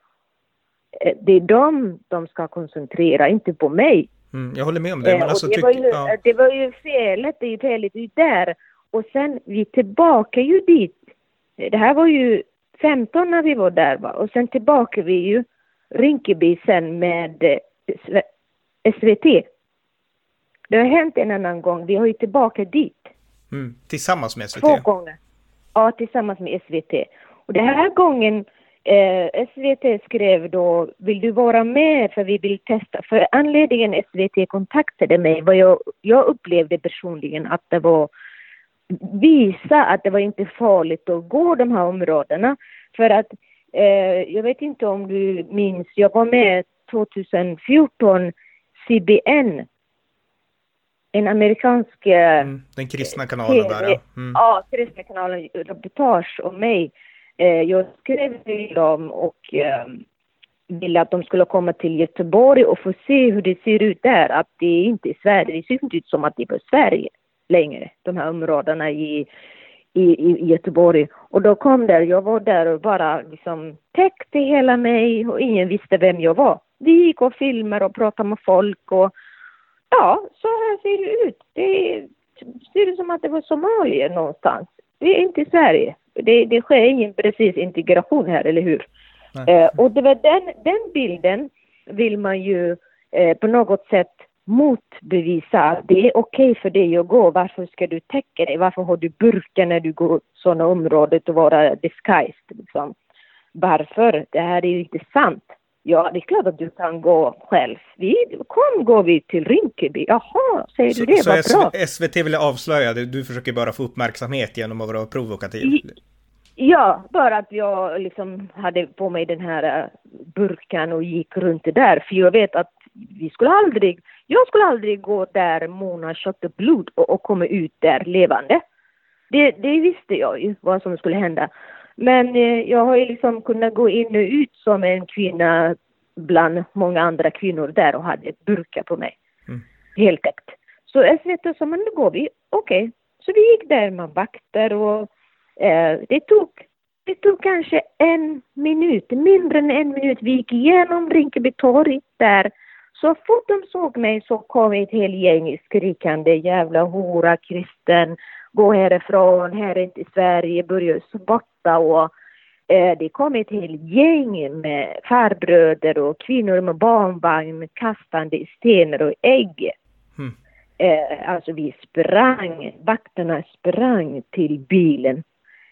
Det är de de ska koncentrera, inte på mig. Mm, jag håller med om det. Men eh, alltså, det, tyck, var ju, ja. det var ju felet, det är ju felet det är där. Och sen vi tillbaka ju dit. Det här var ju femton när vi var där va? Och sen tillbaka vi ju Rinkeby sen med eh, S V T. Det har hänt en annan gång, vi har ju tillbaka dit. Mm, tillsammans med S V T? Två gånger. Ja, tillsammans med S V T. Och den här gången Eh, S V T skrev då, vill du vara med för vi vill testa. För anledningen S V T kontaktade mig var jag, jag upplevde personligen att det var visa att det var inte farligt att gå de här områdena. För att eh, jag vet inte om du minns, jag var med tjugohundrafjorton C B N. En amerikansk mm, den kristna kanalen där ja. Mm. Ja, kristna kanalen, reportage om mig. Jag skrev till dem och eh, ville att de skulle komma till Göteborg och få se hur det ser ut där. Att det är inte i Sverige, det ser inte ut som att det är på Sverige längre. De här områdena i, i, i Göteborg. Och då kom där, jag var där och bara liksom täckte hela mig och ingen visste vem jag var. Vi gick och filmade och pratade med folk och ja, så här ser det ut. Det ser ut som att det var Somalia någonstans. Det är inte i Sverige. Det, det sker ingen precis integration här, eller hur? Eh, och det var den, den bilden vill man ju eh, på något sätt motbevisa att det är okej för dig att gå. Varför ska du täcka dig? Varför har du burkar när du går sådana områden och vara disguised? Liksom? Varför? Det här är ju inte sant. Ja, det är klart att du kan gå själv. Vi, kom, går vi till Rinkeby. Jaha, säger så, du det? Så Vad S- bra. S V T vill avslöja det. Du försöker bara få uppmärksamhet genom att vara provokativ. I, ja, bara att jag liksom hade på mig den här uh, burkan och gick runt det där. För jag vet att vi skulle aldrig, jag skulle aldrig gå där Mona köpte blod och, och komma ut där levande. Det, det visste jag ju vad som skulle hända. Men eh, jag har ju liksom kunnat gå in och ut som en kvinna bland många andra kvinnor där och hade burka på mig. Mm. Helt täckt. Så S V T sa, men då går vi. Okej. Okay. Så vi gick där med vakter och eh, det tog det tog kanske en minut, mindre än en minut. Vi gick igenom Rinkeby torg där. Så fort de såg mig så kom ett helt gäng skrikande, jävla hora, kristen, gå härifrån, här är inte Sverige, börja spotta och eh, det kom ett helt gäng med farbröder och kvinnor med barnvagn kastande stenar och ägg. Mm. Eh, alltså vi sprang, vakterna sprang till bilen.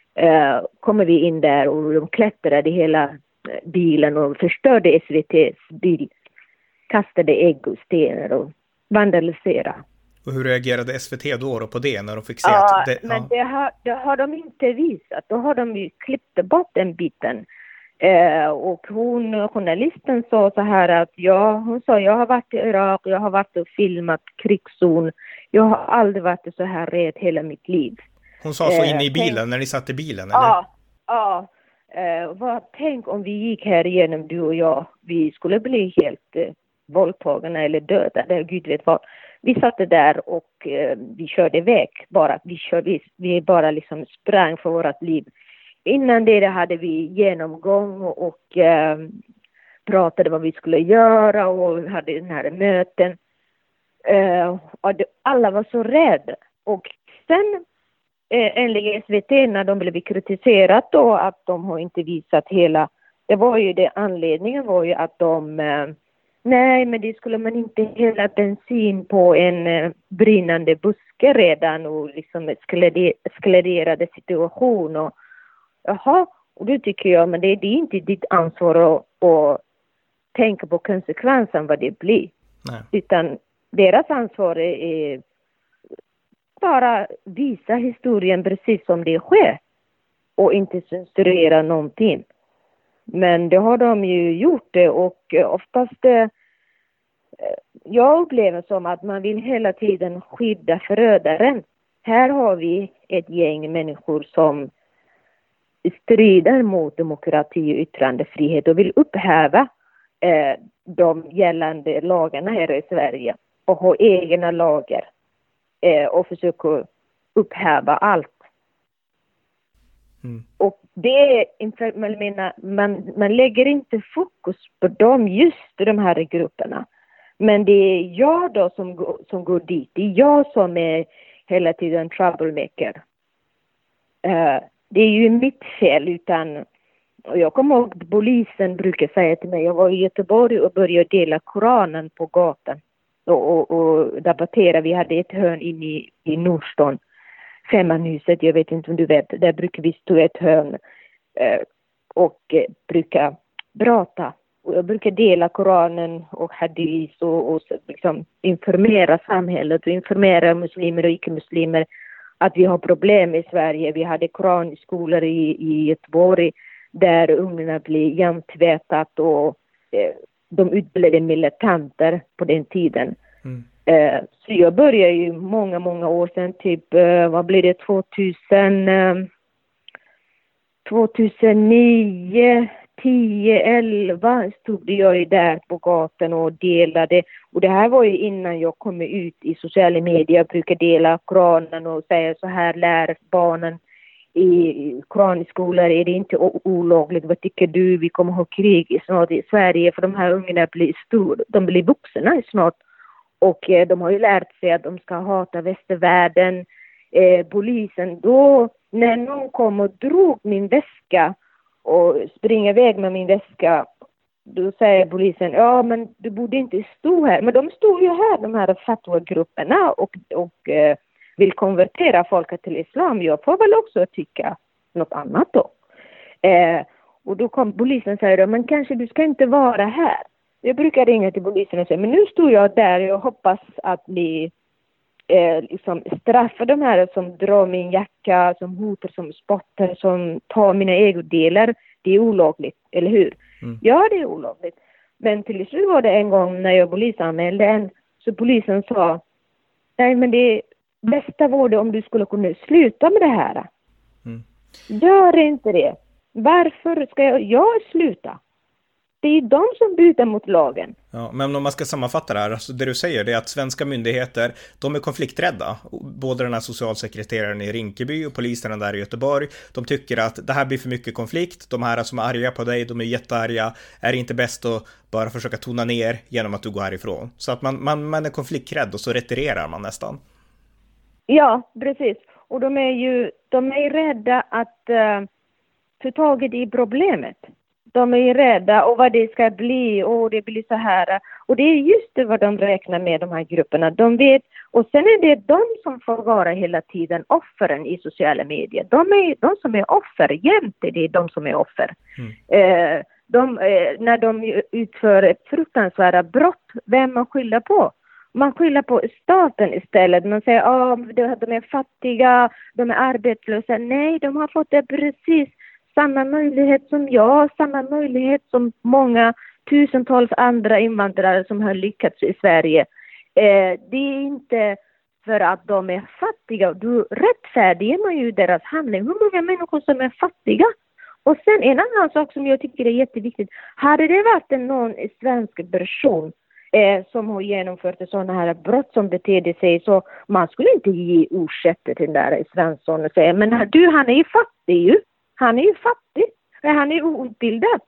Eh, kommer vi in där och de klättrade hela bilen och förstörde S V T:s bil. Kastade ägg och stenar och vandaliserade. Och hur reagerade S V T då, då på det när de fick se ja, att det, men ja. det har, det har de inte visat. Då har de ju klippt bort den biten. Eh, och hon, journalisten sa så här att ja, hon sa jag har varit i Irak, jag har varit och filmat krigszon. Jag har aldrig varit så här rädd hela mitt liv. Hon sa så eh, inne i bilen, tänk, när ni satt i bilen, eller? Ja, ja. Eh, vad, tänk om vi gick här igenom, du och jag. Vi skulle bli helt eh, våldtagna eller döda, det Gud vet vad. Vi satt där och eh, vi körde iväg bara. Vi, kör, vi, vi bara liksom sprang för vårt liv. Innan det hade vi genomgång och, och eh, pratade vad vi skulle göra och hade den här möten. Eh, och det, alla var så rädda. Och sen eh, enligt S V T när de blev kritiserat då att de har inte visat hela. Det var ju det anledningen var ju att de eh, nej, men det skulle man inte hälla bensin på en eh, brinnande buske redan och liksom eskalerade situation. Och, jaha, och då tycker jag, men det, det är inte ditt ansvar att, att tänka på konsekvensen vad det blir. Nej. Utan deras ansvar är bara visa historien precis som det sker och inte censurera någonting. Men det har de ju gjort det och oftast eh, jag upplever som att man vill hela tiden skydda förödaren. Här har vi ett gäng människor som strider mot demokrati och yttrandefrihet och vill upphäva eh, de gällande lagarna här i Sverige och ha egna lagar eh, och försöka upphäva allt. Mm. Och det är, man, menar, man, man lägger inte fokus på dem, just de här grupperna. Men det är jag då som, går, som går dit. Det är jag som är hela tiden troublemaker. Uh, det är ju mitt fel. Utan, och jag kommer ihåg att polisen brukar säga till mig. Jag var i Göteborg och började dela Koranen på gatan. Och, och, och debattera. Vi hade ett hörn in i, i Nordstan. Femmanhuset, jag vet inte om du vet. Där brukar vi stå i ett hörn. Uh, och uh, brukar prata. Och jag brukar dela Koranen och hadis och, och liksom informera samhället och informera muslimer och icke-muslimer att vi har problem i Sverige. Vi hade koranskolor i, i Göteborg där ungarna blir jämntvättat och eh, de utbildade militanter på den tiden. Mm. Eh, så jag började ju många, många år sedan, typ, eh, vad blir det, tvåtusen, eh, tvåtusenio, tio, elva stod jag ju där på gatan och delade. Och det här var ju innan jag kom ut i sociala medier. Jag brukar dela Koranen och säga så här, lär barnen i koranskolor, är det inte olagligt? Vad tycker du? Vi kommer ha krig snart i Sverige för de här ungarna blir stor, de blir vuxna snart. Och eh, de har ju lärt sig att de ska hata västvärlden. Eh, polisen, då när någon kom och drog min väska och springer iväg med min väska, då säger polisen, ja men du borde inte stå här. Men de står ju här, de här fatwa-grupperna och, och eh, vill konvertera folk till islam. Jag får väl också tycka något annat då. Eh, Och då kom polisen och sa, men kanske du ska inte vara här. Jag brukar ringa till polisen och säga, men nu står jag där och hoppas att ni eh, liksom straffar de här som drar min jacka, som hotar, som spottar, som tar mina ägodelar. Det är olagligt, eller hur? Mm. Ja, det är olagligt. Men till slut var det en gång när jag polisanmälde en, så polisen sa, nej men det bästa vore om du skulle kunna sluta med det här. Mm. Gör inte det. Varför ska jag, jag sluta? Det är de som bryter mot lagen. Ja, men om man ska sammanfatta det här, alltså det du säger det är att svenska myndigheter, de är konflikträdda. Både den här socialsekreteraren i Rinkeby och polisen där i Göteborg, de tycker att det här blir för mycket konflikt. De här som är arga på dig, de är jättearga. Är det inte bäst att bara försöka tona ner genom att du går härifrån? Så att man, man, man är konflikträdd och så retirerar man nästan. Ja, precis. Och de är ju de är rädda att uh, ta taget i problemet. De är rädda och vad det ska bli och det blir så här. Och det är just det vad de räknar med, de här grupperna. De vet, och sen är det de som får vara hela tiden offeren i sociala medier. De, är, de som är offer, jämt är det de som är offer. Mm. Eh, de, eh, när de utför fruktansvärda brott, vem man skyller på? Man skyller på staten istället. Man säger att oh, de är fattiga, de är arbetslösa. Nej, de har fått det precis samma möjlighet som jag, samma möjlighet som många tusentals andra invandrare som har lyckats i Sverige. Eh, det är inte för att de är fattiga. Du rättfärdigar man ju deras handling. Hur många människor som är fattiga? Och sen en annan sak som jag tycker är jätteviktigt. Hade det varit en någon svensk person eh, som har genomfört sådana här brott som beter sig, så man skulle inte ge ursäkt till den där Svensson och säga, men du, han är ju fattig ju. Han är ju fattig. Han är outbildad.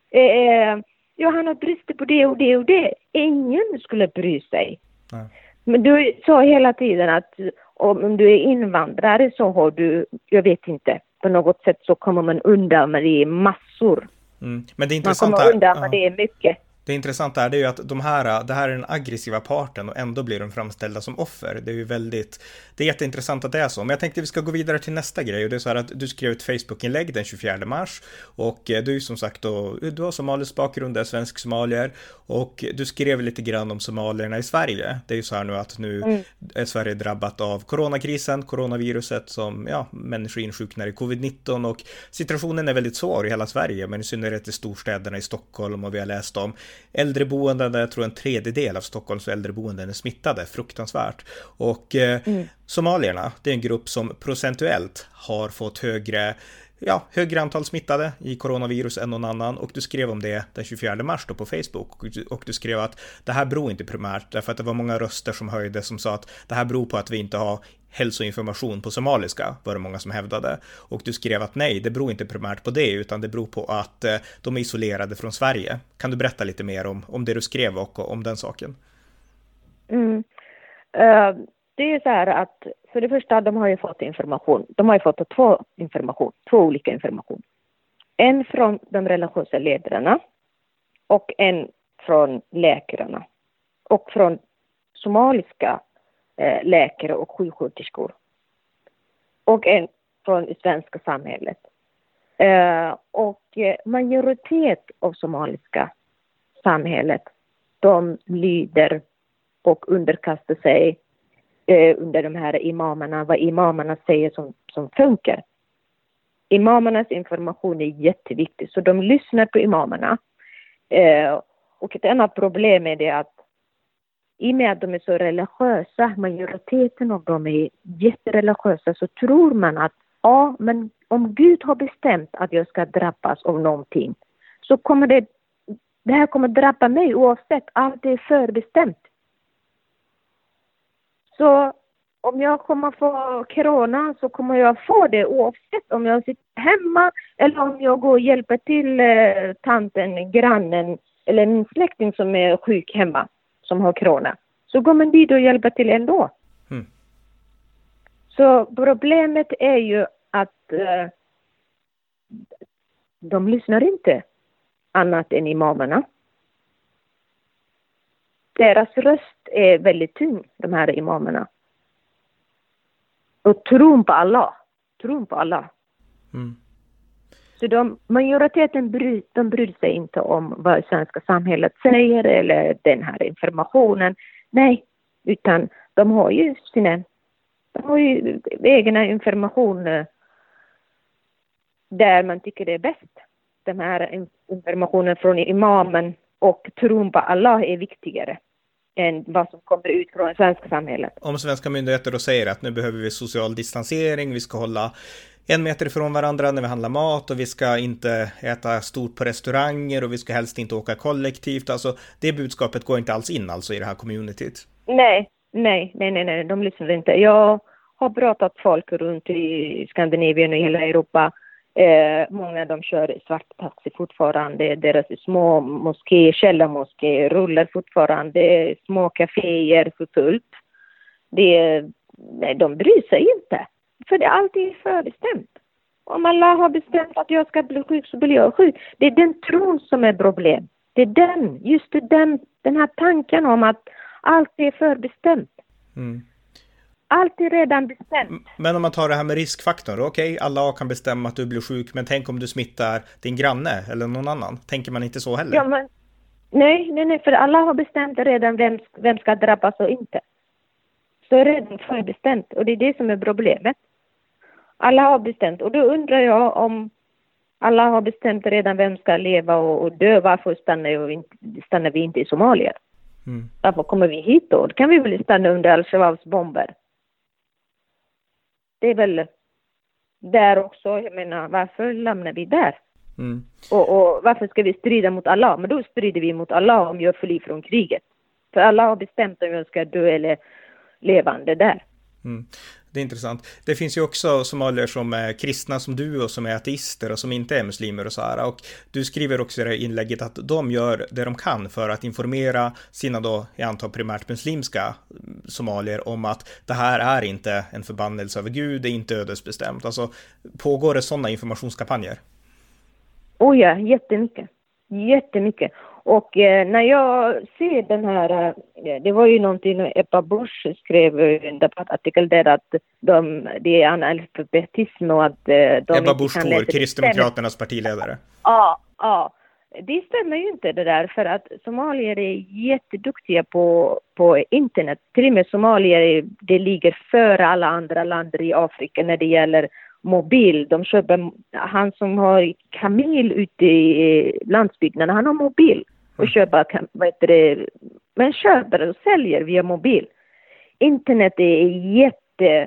Eh, ja, han har brister på det och det och det. Ingen skulle bry sig. Nej. Men du sa hela tiden att om du är invandrare så har du, jag vet inte, på något sätt så kommer man undan med det massor. Mm. Men det är intressant man kommer undan med ja. det mycket. Det intressanta är det ju att de här, det här är den aggressiva parten och ändå blir de framställda som offer. Det är ju väldigt, det är jätteintressant att det är så. Men jag tänkte att vi ska gå vidare till nästa grej, och det är så här att du skrev ett Facebook-inlägg den tjugofjärde mars och du är ju som sagt då, du har somalisk bakgrund, är svensk somalier, och du skrev lite grann om somalierna i Sverige. Det är ju så här nu att nu mm. är Sverige drabbat av coronakrisen, coronaviruset, som ja, människor insjuknar i covid nitton, och situationen är väldigt svår i hela Sverige, men i synnerhet i storstäderna i Stockholm, och vi har läst om äldreboenden där jag tror en tredjedel av Stockholms äldreboenden är smittade, fruktansvärt. Och eh, mm. somalierna, det är en grupp som procentuellt har fått högre, ja, högre antal smittade i coronavirus än någon annan, och du skrev om det den tjugofjärde mars då på Facebook, och du, och du skrev att det här beror inte primärt, därför att det var många röster som höjde som sa att det här beror på att vi inte har hälsoinformation på somaliska, var det många som hävdade. Och du skrev att nej, det beror inte primärt på det, utan det beror på att eh, de är isolerade från Sverige. Kan du berätta lite mer om, om det du skrev och om den saken? Mm. Uh, det är så här att för det första, de har ju fått information. De har ju fått två information, två olika information. En från de religiösa ledarna och en från läkarna och från somaliska eh, läkare och sjuksköterskor. Och en från det svenska samhället. Eh, och eh, majoritet av somaliska samhället, de lyder och underkastar sig eh, under de här imamerna, vad imamerna säger som, som funkar. Imamernas information är jätteviktig, så de lyssnar på imamerna. Eh, och ett annat problem är det att i och med att de är så religiösa, majoriteten av dem är jättereligiösa, så tror man att ja, men om Gud har bestämt att jag ska drabbas av någonting, så kommer det, det här kommer drabba mig oavsett, allt är förbestämt. Så om jag kommer få corona, så kommer jag få det oavsett om jag sitter hemma eller om jag går och hjälper till eh, tanten, grannen eller en släkting som är sjuk hemma som har corona. Så går man dit och hjälper till ändå. Mm. Så problemet är ju att eh, de lyssnar inte annat än imamerna. Deras röst är väldigt tung, de här imamerna. Och tron på Allah. Tron på Allah. Mm. Så de, majoriteten bryr, de bryr sig inte om vad svenska samhället säger eller den här informationen. Nej, utan de har ju sina, de har ju egna information där man tycker det är bäst. Den här informationen från imamen och tron på Allah är viktigare än vad som kommer ut från det svenska samhället. Om svenska myndigheter då säger att nu behöver vi social distansering, vi ska hålla en meter ifrån varandra när vi handlar mat och vi ska inte äta stort på restauranger och vi ska helst inte åka kollektivt. Alltså det budskapet går inte alls in alltså i det här communityt. Nej, nej, nej, nej, nej, de lyssnar inte. Jag har pratat folk runt i Skandinavien och hela Europa. Eh, många de kör svart taxi fortfarande. Deras små moské, källarmoské rullar fortfarande. Små kaféer för fullt. Det, nej, de bryr sig inte. För det är alltid förbestämt. Om Allah har bestämt att jag ska bli sjuk så blir jag sjuk. Det är den tron som är problem. Det är den, just den, den här tanken om att allt är förbestämt. Mm. Allt är redan bestämt. Men om man tar det här med riskfaktorn, okej, okay, Allah kan bestämma att du blir sjuk, men tänk om du smittar din granne eller någon annan. Tänker man inte så heller? Ja, men, nej, nej, nej, för Allah har bestämt redan vem, vem ska drabbas och inte. Så är det redan förbestämt, och det är det som är problemet. Alla har bestämt, och då undrar jag om alla har bestämt redan vem ska leva och, och dö, varför stannar vi inte, stannar vi inte i Somalia? Mm. Varför kommer vi hit då? Då kan vi väl stanna under Al-Shabaabs bomber. Det är väl där också, jag menar, varför lämnar vi där? Mm. Och, och varför ska vi strida mot Allah? Men då strider vi mot Allah om jag flyr från kriget. För Allah har bestämt om jag ska dö eller levande där. Mm. Det är intressant. Det finns ju också somalier som är kristna som du och som är ateister och som inte är muslimer och så här. Och du skriver också i det här inlägget att de gör det de kan för att informera sina då, jag antar primärt muslimska somalier om att det här är inte en förbannelse över Gud, det är inte ödesbestämt. Alltså pågår det sådana informationskampanjer? Oh ja, jättemycket. Jättemycket. Och eh, när jag ser den här, eh, det var ju någonting Ebba Busch skrev i en debattartikel där att de, det är analfabetism och att eh, de Ebba Busch Thor, Kristdemokraternas partiledare. Ja, ja. Det stämmer ju inte det där, för att somalier är jätteduktiga på, på internet. Till och med somalier, det ligger före alla andra länder i Afrika när det gäller mobil. De köper, han som har kamel ute i landsbygden, han har mobil och köper, vad heter det, men köper och säljer via mobil. Internet är jätte,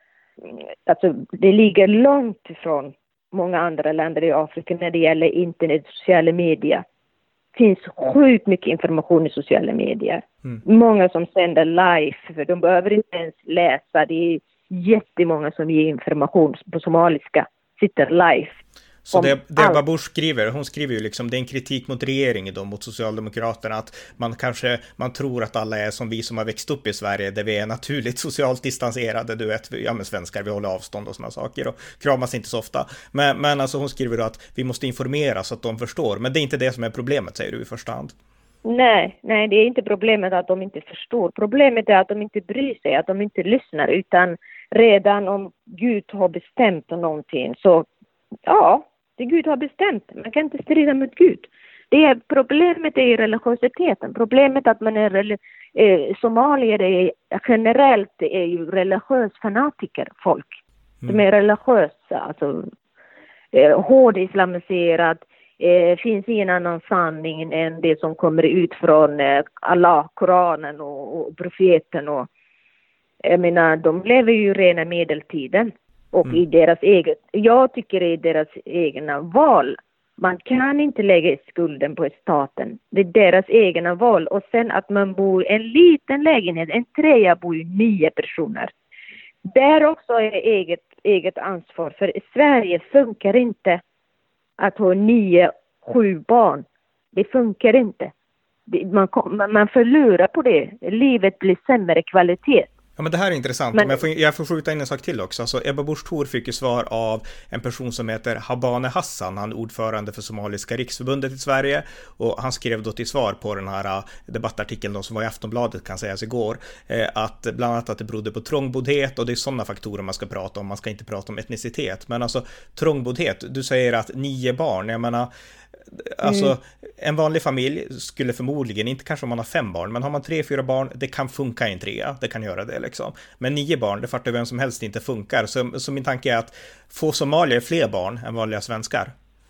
alltså det ligger långt ifrån många andra länder i Afrika när det gäller internet och sociala medier. Det finns sjukt mycket information i sociala medier. Mm. Många som sänder live, för de behöver inte ens läsa. Det är jättemånga som ger information på somaliska, sitter live. Så det, det Ebba Busch skriver, hon skriver ju liksom, det är en kritik mot regeringen då, mot Socialdemokraterna, att man kanske, man tror att alla är som vi som har växt upp i Sverige, där vi är naturligt socialt distanserade, du vet, ja men svenskar, vi håller avstånd och sådana saker och kramas inte så ofta. Men, men alltså hon skriver då att vi måste informera så att de förstår, men det är inte det som är problemet, säger du i första hand. Nej, nej, det är inte problemet att de inte förstår. Problemet är att de inte bryr sig, att de inte lyssnar, utan redan om Gud har bestämt någonting så, ja, det Gud har bestämt. Man kan inte strida mot Gud. Det är, problemet är religiositeten. Problemet att man är eh, somalier är generellt är ju religiös fanatiker folk. Mm. De är religiösa, alltså eh, hård islamiserad. Eh, finns ingen annan sanning än det som kommer ut från eh, Allah, Koranen och, och profeten. Och, jag menar, de lever ju rena medeltiden. Och mm. i deras eget, jag tycker i deras egna val. Man kan inte lägga skulden på staten. Det är deras egna val. Och sen att man bor i en liten lägenhet, en trea bor ju nio personer. Där också är det eget, eget ansvar. För i Sverige funkar inte att ha nio, sju barn. Det funkar inte. Det, man, man förlorar på det. Livet blir sämre kvalitet. Ja, men det här är intressant. Men jag får, jag får skjuta in en sak till också. Alltså, Ebba Busch Thor fick ju svar av en person som heter Habane Hassan. Han är ordförande för Somaliska riksförbundet i Sverige. Och han skrev då till svar på den här debattartikeln då, som var i Aftonbladet kan sägas igår. Eh, att bland annat att det berodde på trångboddhet. Och det är sådana faktorer man ska prata om. Man ska inte prata om etnicitet. Men alltså trångboddhet. Du säger att nio barn. Jag menar... Alltså mm. en vanlig familj skulle förmodligen, inte kanske om man har fem barn, men har man tre, fyra barn, det kan funka i en trea, det kan göra det liksom. Men nio barn, det fattar vem som helst inte funkar. Så, så min tanke är att få somalier fler barn än vanliga svenskar.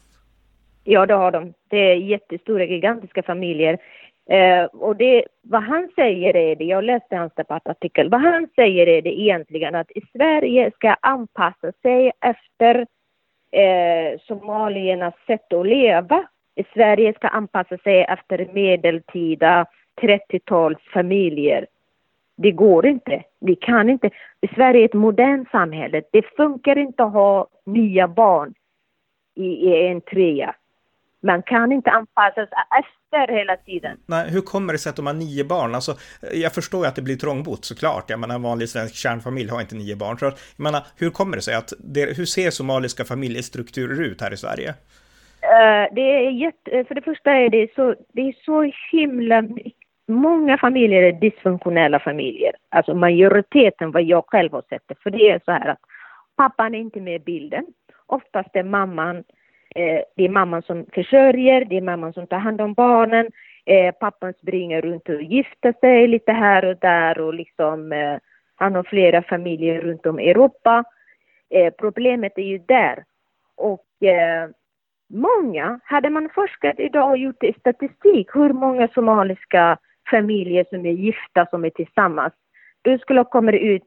Ja, det har de. Det är jättestora, gigantiska familjer. Eh, och det, vad han säger är det, jag läste hans debattartikel, vad han säger är det egentligen att i Sverige ska anpassa sig efter Eh, somaliernas sätt att leva. I Sverige ska anpassa sig efter medeltida trettio-tals familjer. Det går inte. Vi kan inte. I Sverige är ett modernt samhälle. Det funkar inte att ha nya barn i, i en trea. Man kan inte anpassa sig efter hela tiden. Nej, hur kommer det sig att de har nio barn? Alltså, jag förstår ju att det blir trångbott såklart. Jag menar, en vanlig svensk kärnfamilj har inte nio barn. Så, jag menar, hur kommer det sig att det, hur ser somaliska familjestrukturer ut här i Sverige? Uh, det är jätte, för det första är det så, det är så himla... Många familjer är dysfunktionella familjer. Alltså majoriteten vad jag själv har sett det. För det är så här att pappan är inte med i bilden. Oftast är mamman... Eh, det är mamman som försörjer, det är mamman som tar hand om barnen. Eh, pappan springer runt och gifter sig lite här och där och liksom eh, han har flera familjer runt om i Europa. Eh, problemet är ju där. Och eh, många, hade man forskat idag och gjort det i statistik, hur många somaliska familjer som är gifta som är tillsammans, då skulle det komma ut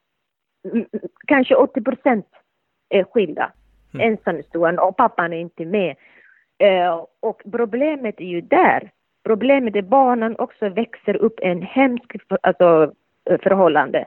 m- kanske åttio procent är skilda. Mm. Ensamstående och pappan är inte med. Uh, och problemet är ju där. Problemet är barnen också växer upp en hemsk för, alltså, förhållande.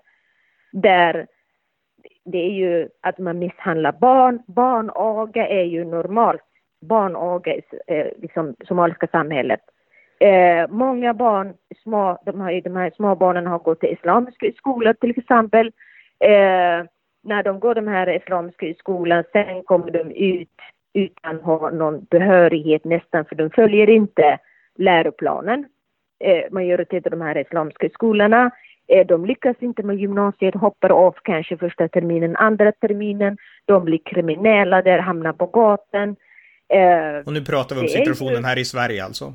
Där det är ju att man misshandlar barn. Barnaga är ju normalt. Barnaga i eh, liksom, somaliska samhället. Uh, många barn, små, de, här, de här små barnen har gått till islamiska skolor till exempel. Uh, När de går de här islamiska i skolan, sen kommer de ut utan att ha någon behörighet nästan, för de följer inte läroplanen. Eh, majoriteten av de här islamiska skolorna, eh, de lyckas inte med gymnasiet, hoppar av kanske första terminen, andra terminen. De blir kriminella där, hamnar på gatan. Eh, Och nu pratar vi om situationen ju... här i Sverige alltså?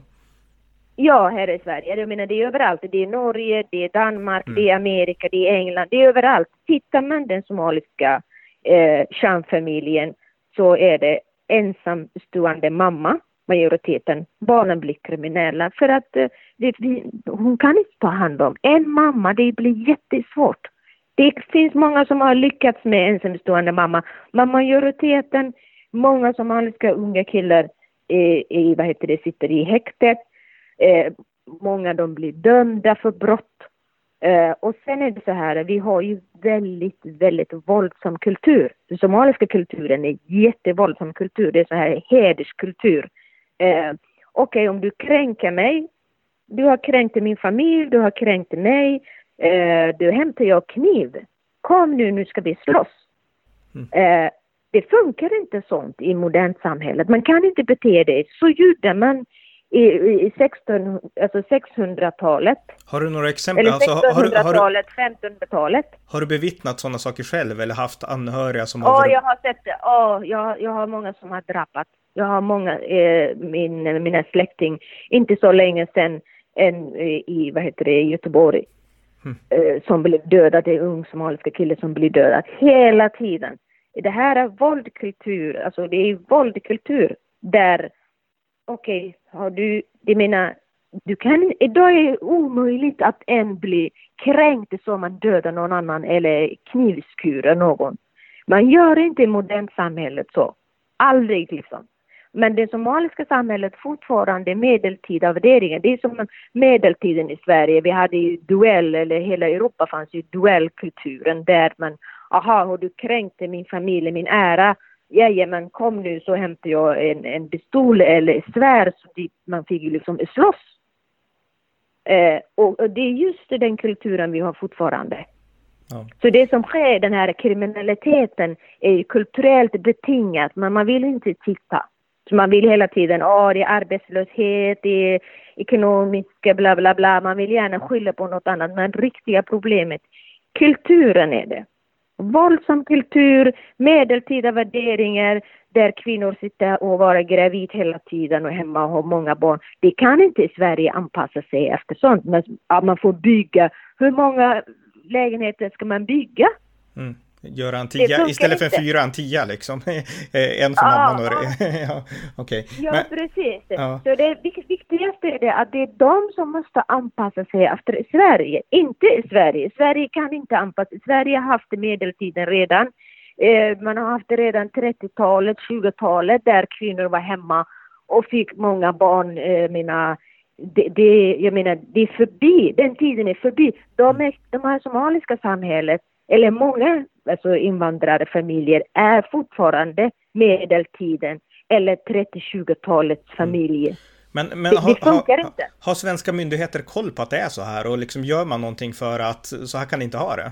Ja, här i Sverige. Jag menar, det är överallt. Det är Norge, det är Danmark, mm. det är Amerika, det är England. Det är överallt. Tittar man den somaliska eh, kärnfamiljen så är det ensamstående mamma, majoriteten. Barnen blir kriminella för att eh, det, hon kan inte ta hand om. En mamma, det blir jättesvårt. Det finns många som har lyckats med ensamstående mamma. Men majoriteten, många somaliska unga killar eh, i, vad heter det, sitter i häktet. Eh, många de blir dömda för brott. Eh, och sen är det så här, vi har ju väldigt, väldigt våldsam kultur. Den somaliska kulturen är jättevåldsam kultur. Det är så här hederskultur. Eh, Okej, okay, om du kränker mig, du har kränkt min familj, du har kränkt mig, eh, du hämtar jag kniv. Kom nu, nu ska vi slåss. Mm. Eh, det funkar inte sånt i modernt samhälle. Man kan inte bete det. Så gjorde man i, i sexton, alltså sexhundratalet. Har du några exempel? Eller sextonhundratalet, alltså, femtonhundratalet. Har du bevittnat sådana saker själv eller haft anhöriga som har... Ja, oh, jag har sett det. Oh, jag, jag har många som har drabbat. Jag har många, eh, min, mina släkting, inte så länge sedan än i, vad heter det, i Göteborg. Mm. Eh, som blev dödad, det är ung somaliska killar som blir dödad hela tiden. Det här är våldkultur, alltså det är våldkultur där, okej, okay, har du, det menar, du kan, idag är det omöjligt att en blir kränkt så man dödar någon annan eller knivskurar någon. Man gör inte i modernt samhället så, aldrig liksom. Men det somaliska samhället fortfarande medeltida värderingar. Det är som medeltiden i Sverige. Vi hade ju duell, eller hela Europa fanns ju duellkulturen där man, aha, har du kränkt min familj, min ära? Jajamän, kom nu så hämtar jag en, en pistol eller svärd så dit man fick ju liksom slåss. Eh, och, och det är just den kulturen vi har fortfarande. Ja. Så det som sker, den här kriminaliteten, är ju kulturellt betingat, men man vill inte titta. Så man vill hela tiden, ja det är arbetslöshet, det är ekonomiska bla bla bla, man vill gärna skylla på något annat, men riktiga problemet, kulturen är det. Våldsam kultur, medeltida värderingar, där kvinnor sitter och vara gravid hela tiden och hemma och har många barn. Det kan inte i Sverige anpassa sig efter sånt, men att man får bygga, hur många lägenheter ska man bygga? Mm. Göra en tia istället för inte. fyra en tia liksom. En för ja, mamman och det. ja, okay. ja Men, precis. Ja. Så det viktigaste är det att det är de som måste anpassa sig efter Sverige. Inte i Sverige. Sverige kan inte anpassa. Sverige har haft medeltiden redan. Eh, man har haft det redan trettiotalet, tjugotalet där kvinnor var hemma och fick många barn. Eh, mina, det, det, jag menar, det är förbi. Den tiden är förbi. De, är, de här somaliska samhället, eller många alltså invandrare familjer, är fortfarande medeltiden eller trettio-tjugotalets familjer. Men, men det, har, det funkar har, inte. Har svenska myndigheter koll på att det är så här? Och liksom gör man någonting för att så här kan inte ha det?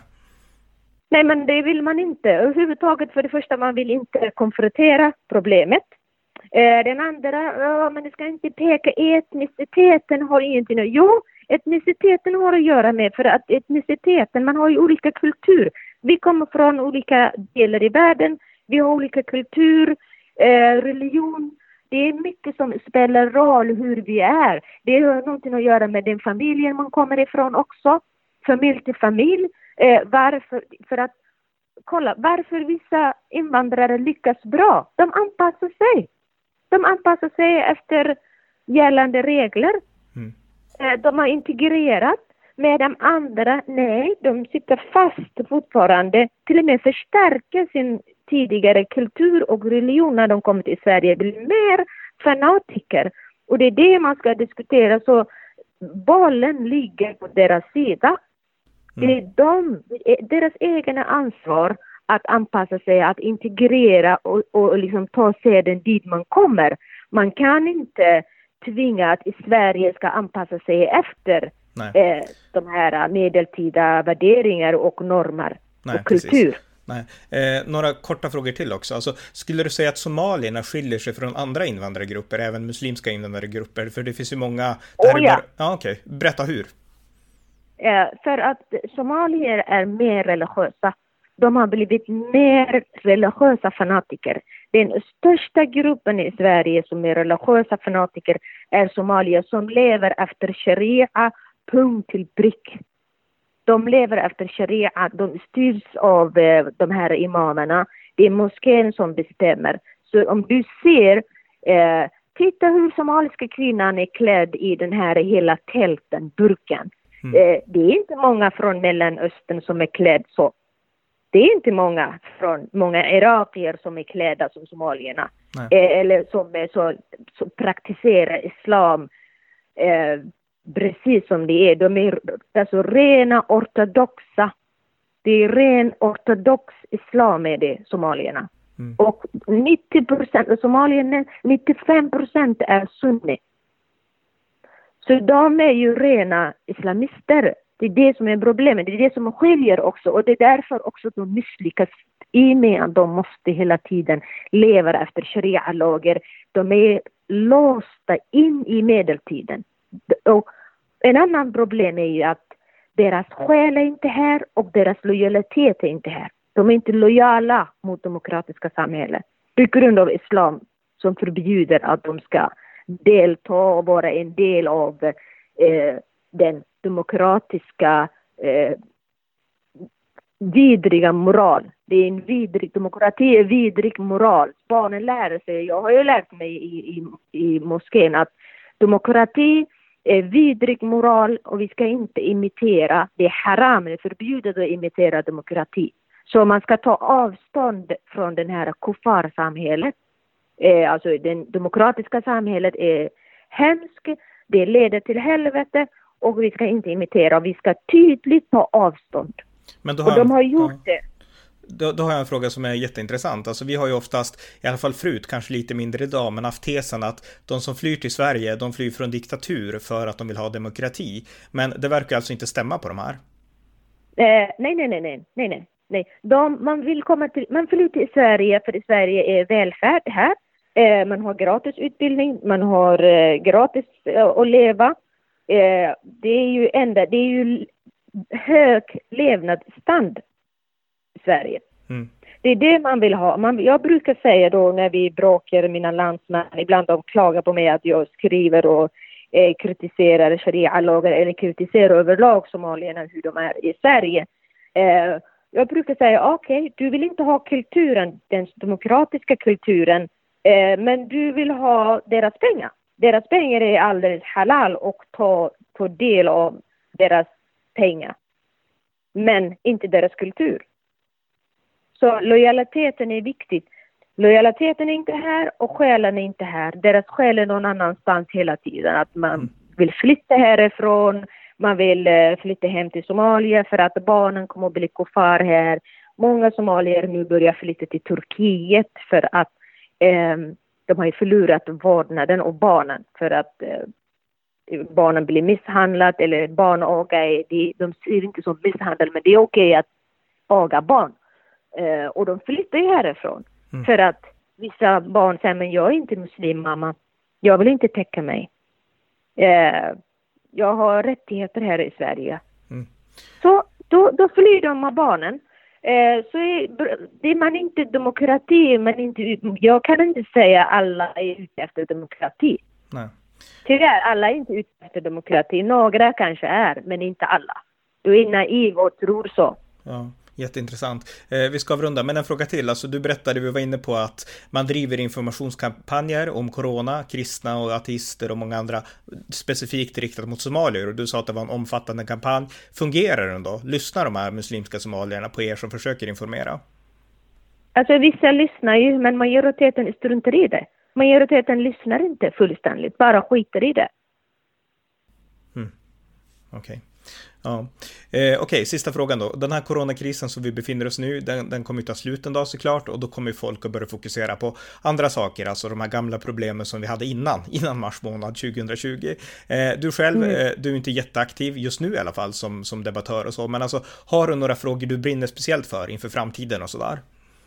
Nej, men det vill man inte. Överhuvudtaget, för det första, man vill inte konfrontera problemet. Eh, den andra, ja, men det ska inte peka, etniciteten har ingenting att... Jo, etniciteten har att göra med, för att etniciteten, man har ju olika kultur. Vi kommer från olika delar i världen, vi har olika kultur, eh, religion. Det är mycket som spelar roll hur vi är. Det har någonting att göra med den familjen man kommer ifrån också. Familj till familj. Eh, varför? För att, kolla, varför vissa invandrare lyckas bra? De anpassar sig. De anpassar sig efter gällande regler. Mm. Eh, de har integrerat. Med de andra, nej, de sitter fast fortfarande. Till och med förstärker sin tidigare kultur och religion när de kommer till Sverige. Blir mer fanatiker. Och det är det man ska diskutera. Så bollen ligger på deras sida. Mm. Det är de, deras egna ansvar att anpassa sig, att integrera och, och liksom ta sedan dit man kommer. Man kan inte tvinga att i Sverige ska anpassa sig efter eh, de här medeltida värderingar och normer. Nej, och kultur. Precis. Nej. Eh, några korta frågor till också. Alltså, skulle du säga att somalierna skiljer sig från andra invandrargrupper, även muslimska invandrargrupper? För det finns ju många... Det här oh, ja. Bara... ja, okej. Okay. Berätta hur. Eh, för att somalier är mer religiösa. De har blivit mer religiösa fanatiker. Den största gruppen i Sverige som är religiösa fanatiker är somalier som lever efter sharia, punkt till prick. De lever efter sharia, de styrs av eh, de här imamerna. Det är moskén som bestämmer. Så om du ser, eh, titta hur somaliska kvinnan är klädd i den här hela tälten, burken. Mm. Eh, det är inte många från Mellanöstern som är klädd så. Det är inte många från många irakier som är klädda som somalierna. Eh, eller som, är så, som praktiserar islam eh, precis som det är. De är alltså rena ortodoxa. Det är ren ortodox islam är det, somalierna. Mm. Och nittio procent av somalierna, nittiofem procent är sunni. Så de är ju rena islamister. Det är det som är problemet. Det är det som skiljer också. Och det är därför också de misslyckas i med att de måste hela tiden leva efter sharia-lagar. De är låsta in i medeltiden. Och en annan problem är ju att deras själ är inte här och deras lojalitet är inte här. De är inte lojala mot demokratiska samhället. På grund av islam som förbjuder att de ska delta och vara en del av eh, den demokratiska eh, vidriga moral. Det är en vidrig demokrati, är vidrig moral. Barnen lär sig, jag har ju lärt mig i, i, i moskén att demokrati är vidrig moral och vi ska inte imitera. Det är haram, det är förbjudet att imitera demokrati. Så man ska ta avstånd från den här kuffar-samhället. Eh, alltså det demokratiska samhället är hemskt, det leder till helvete. Och vi ska inte imitera, vi ska tydligt ta avstånd. Men då har och de har gjort ja. det. Då, då har jag en fråga som är jätteintressant. Alltså vi har ju oftast, i alla fall förut, kanske lite mindre idag, men haft tesen att de som flyr till Sverige, de flyr från diktatur för att de vill ha demokrati. Men det verkar alltså inte stämma på de här. Eh, nej, nej, nej, nej, nej, nej. nej. De, man vill komma till, man flyr till Sverige för i Sverige är välfärd här. Eh, man har gratis utbildning, man har eh, gratis eh, att leva. Eh, det är ju enda, det är ju hög levnadsstandard i Sverige. Mm. Det är det man vill ha. Man, jag brukar säga då när vi bråkar, mina landsmän, ibland de klagar på mig att jag skriver och eh, kritiserar sharia-lagar eller kritiserar överlag somalierna hur de är i Sverige. Eh, jag brukar säga, okej, okay, du vill inte ha kulturen, den demokratiska kulturen, eh, men du vill ha deras pengar. Deras pengar är alldeles halal och ta, ta del av deras pengar. Men inte deras kultur. Så lojaliteten är viktigt. Lojaliteten är inte här och själen är inte här. Deras själ är någon annanstans hela tiden. Att man vill flytta härifrån. Man vill flytta hem till Somalia för att barnen kommer att bli kuffar här. Många somalier nu börjar flytta till Turkiet för att eh, de har ju förlorat vårdnaden och barnen. För att eh, barnen blir misshandlade eller barnaga. De, de ser inte som misshandel, men det är okej att aga barn. Uh, och de flyttar ju härifrån. Mm. För att vissa barn säger, men jag är inte muslim, mamma. Jag vill inte täcka mig. Uh, jag har rättigheter här i Sverige. Mm. Så då, då flyr de med barnen. Uh, så är, det är man inte demokrati. Man inte, jag kan inte säga alla är ute efter demokrati. Nej. Tyvärr, alla är inte ute efter demokrati. Några kanske är, men inte alla. Du är naiv och tror så. Ja. Jätteintressant. Eh, vi ska avrunda, men en fråga till. Alltså, du berättade, vi var inne på att man driver informationskampanjer om corona, kristna och ateister och många andra, specifikt riktat mot somalier. Och du sa att det var en omfattande kampanj. Fungerar den då? Lyssnar de här muslimska somalierna på er som försöker informera? Alltså vissa lyssnar ju, men majoriteten struntar i det. Majoriteten lyssnar inte fullständigt, bara skiter i det. Mm. Okej. Okay. Ja. Eh, Okej, okay, sista frågan då. Den här coronakrisen som vi befinner oss nu, den, den kommer ju ta slut en dag såklart, och då kommer folk att börja fokusera på andra saker, alltså de här gamla problemen som vi hade innan, innan mars månad tjugohundratjugo. Eh, du själv, mm. eh, du är inte jätteaktiv just nu i alla fall som, som debattör och så, men alltså har du några frågor du brinner speciellt för inför framtiden och sådär?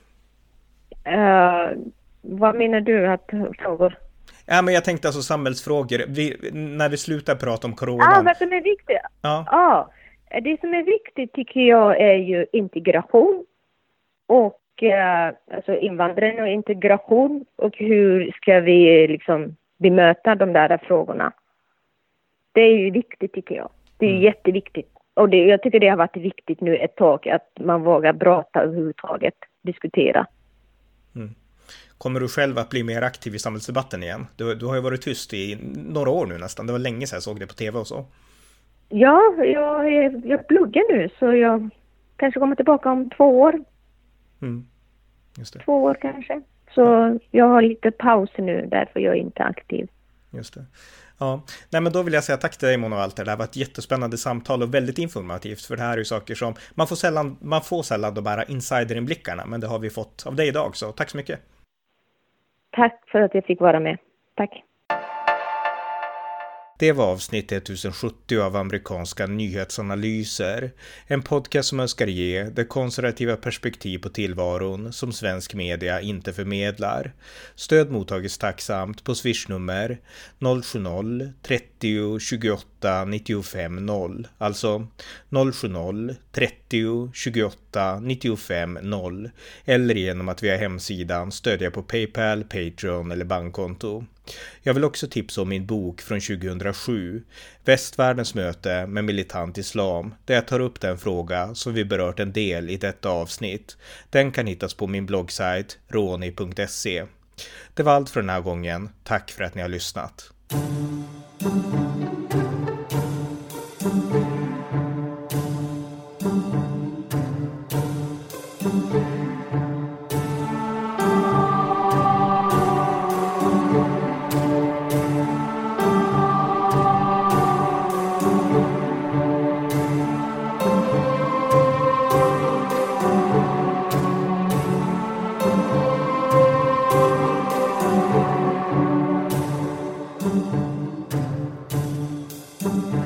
Uh, vad menar du att frågor? Ja, men jag tänkte alltså samhällsfrågor. Vi, när vi slutar prata om corona. Ja, ah, vad som är viktigt. Ja. Ah, det som är viktigt tycker jag är ju integration. Och eh, alltså invandring och integration. Och hur ska vi liksom bemöta de där frågorna. Det är ju viktigt tycker jag. Det är mm. jätteviktigt. Och det, jag tycker det har varit viktigt nu ett tag att man vågar prata överhuvudtaget. Diskutera. Mm. Kommer du själv att bli mer aktiv i samhällsdebatten igen? Du, du har ju varit tyst i några år nu nästan. Det var länge sedan jag såg det på tv och så. Ja, jag, jag pluggar nu så jag kanske kommer tillbaka om två år. Mm. Just det. Två år kanske. Så ja. Jag har lite paus nu därför jag är inte aktiv. Just det. Ja, nej men då vill jag säga tack till dig Mona Walter. Det här var ett jättespännande samtal och väldigt informativt, för det här är ju saker som man får sällan, man får sällan då bara insiderinblickarna, men det har vi fått av dig idag, så tack så mycket. Tack för att jag fick vara med. Tack. Det var avsnitt tusen sjuttio av amerikanska nyhetsanalyser. En podcast som önskar ge det konservativa perspektiv på tillvaron som svensk media inte förmedlar. Stöd mottages tacksamt på swishnummer noll sju noll trettio tjugoåtta nittiofem noll. Alltså noll sju noll trettio tjugoåtta nittiofem noll. Eller genom att via hemsidan stödja på PayPal, Patreon eller bankkonto. Jag vill också tipsa om min bok från tjugohundrasju, Västvärldens möte med militant islam, där jag tar upp den fråga som vi berört en del i detta avsnitt. Den kan hittas på min bloggsajt roni punkt se. Det var allt för den här gången. Tack för att ni har lyssnat. Thank you.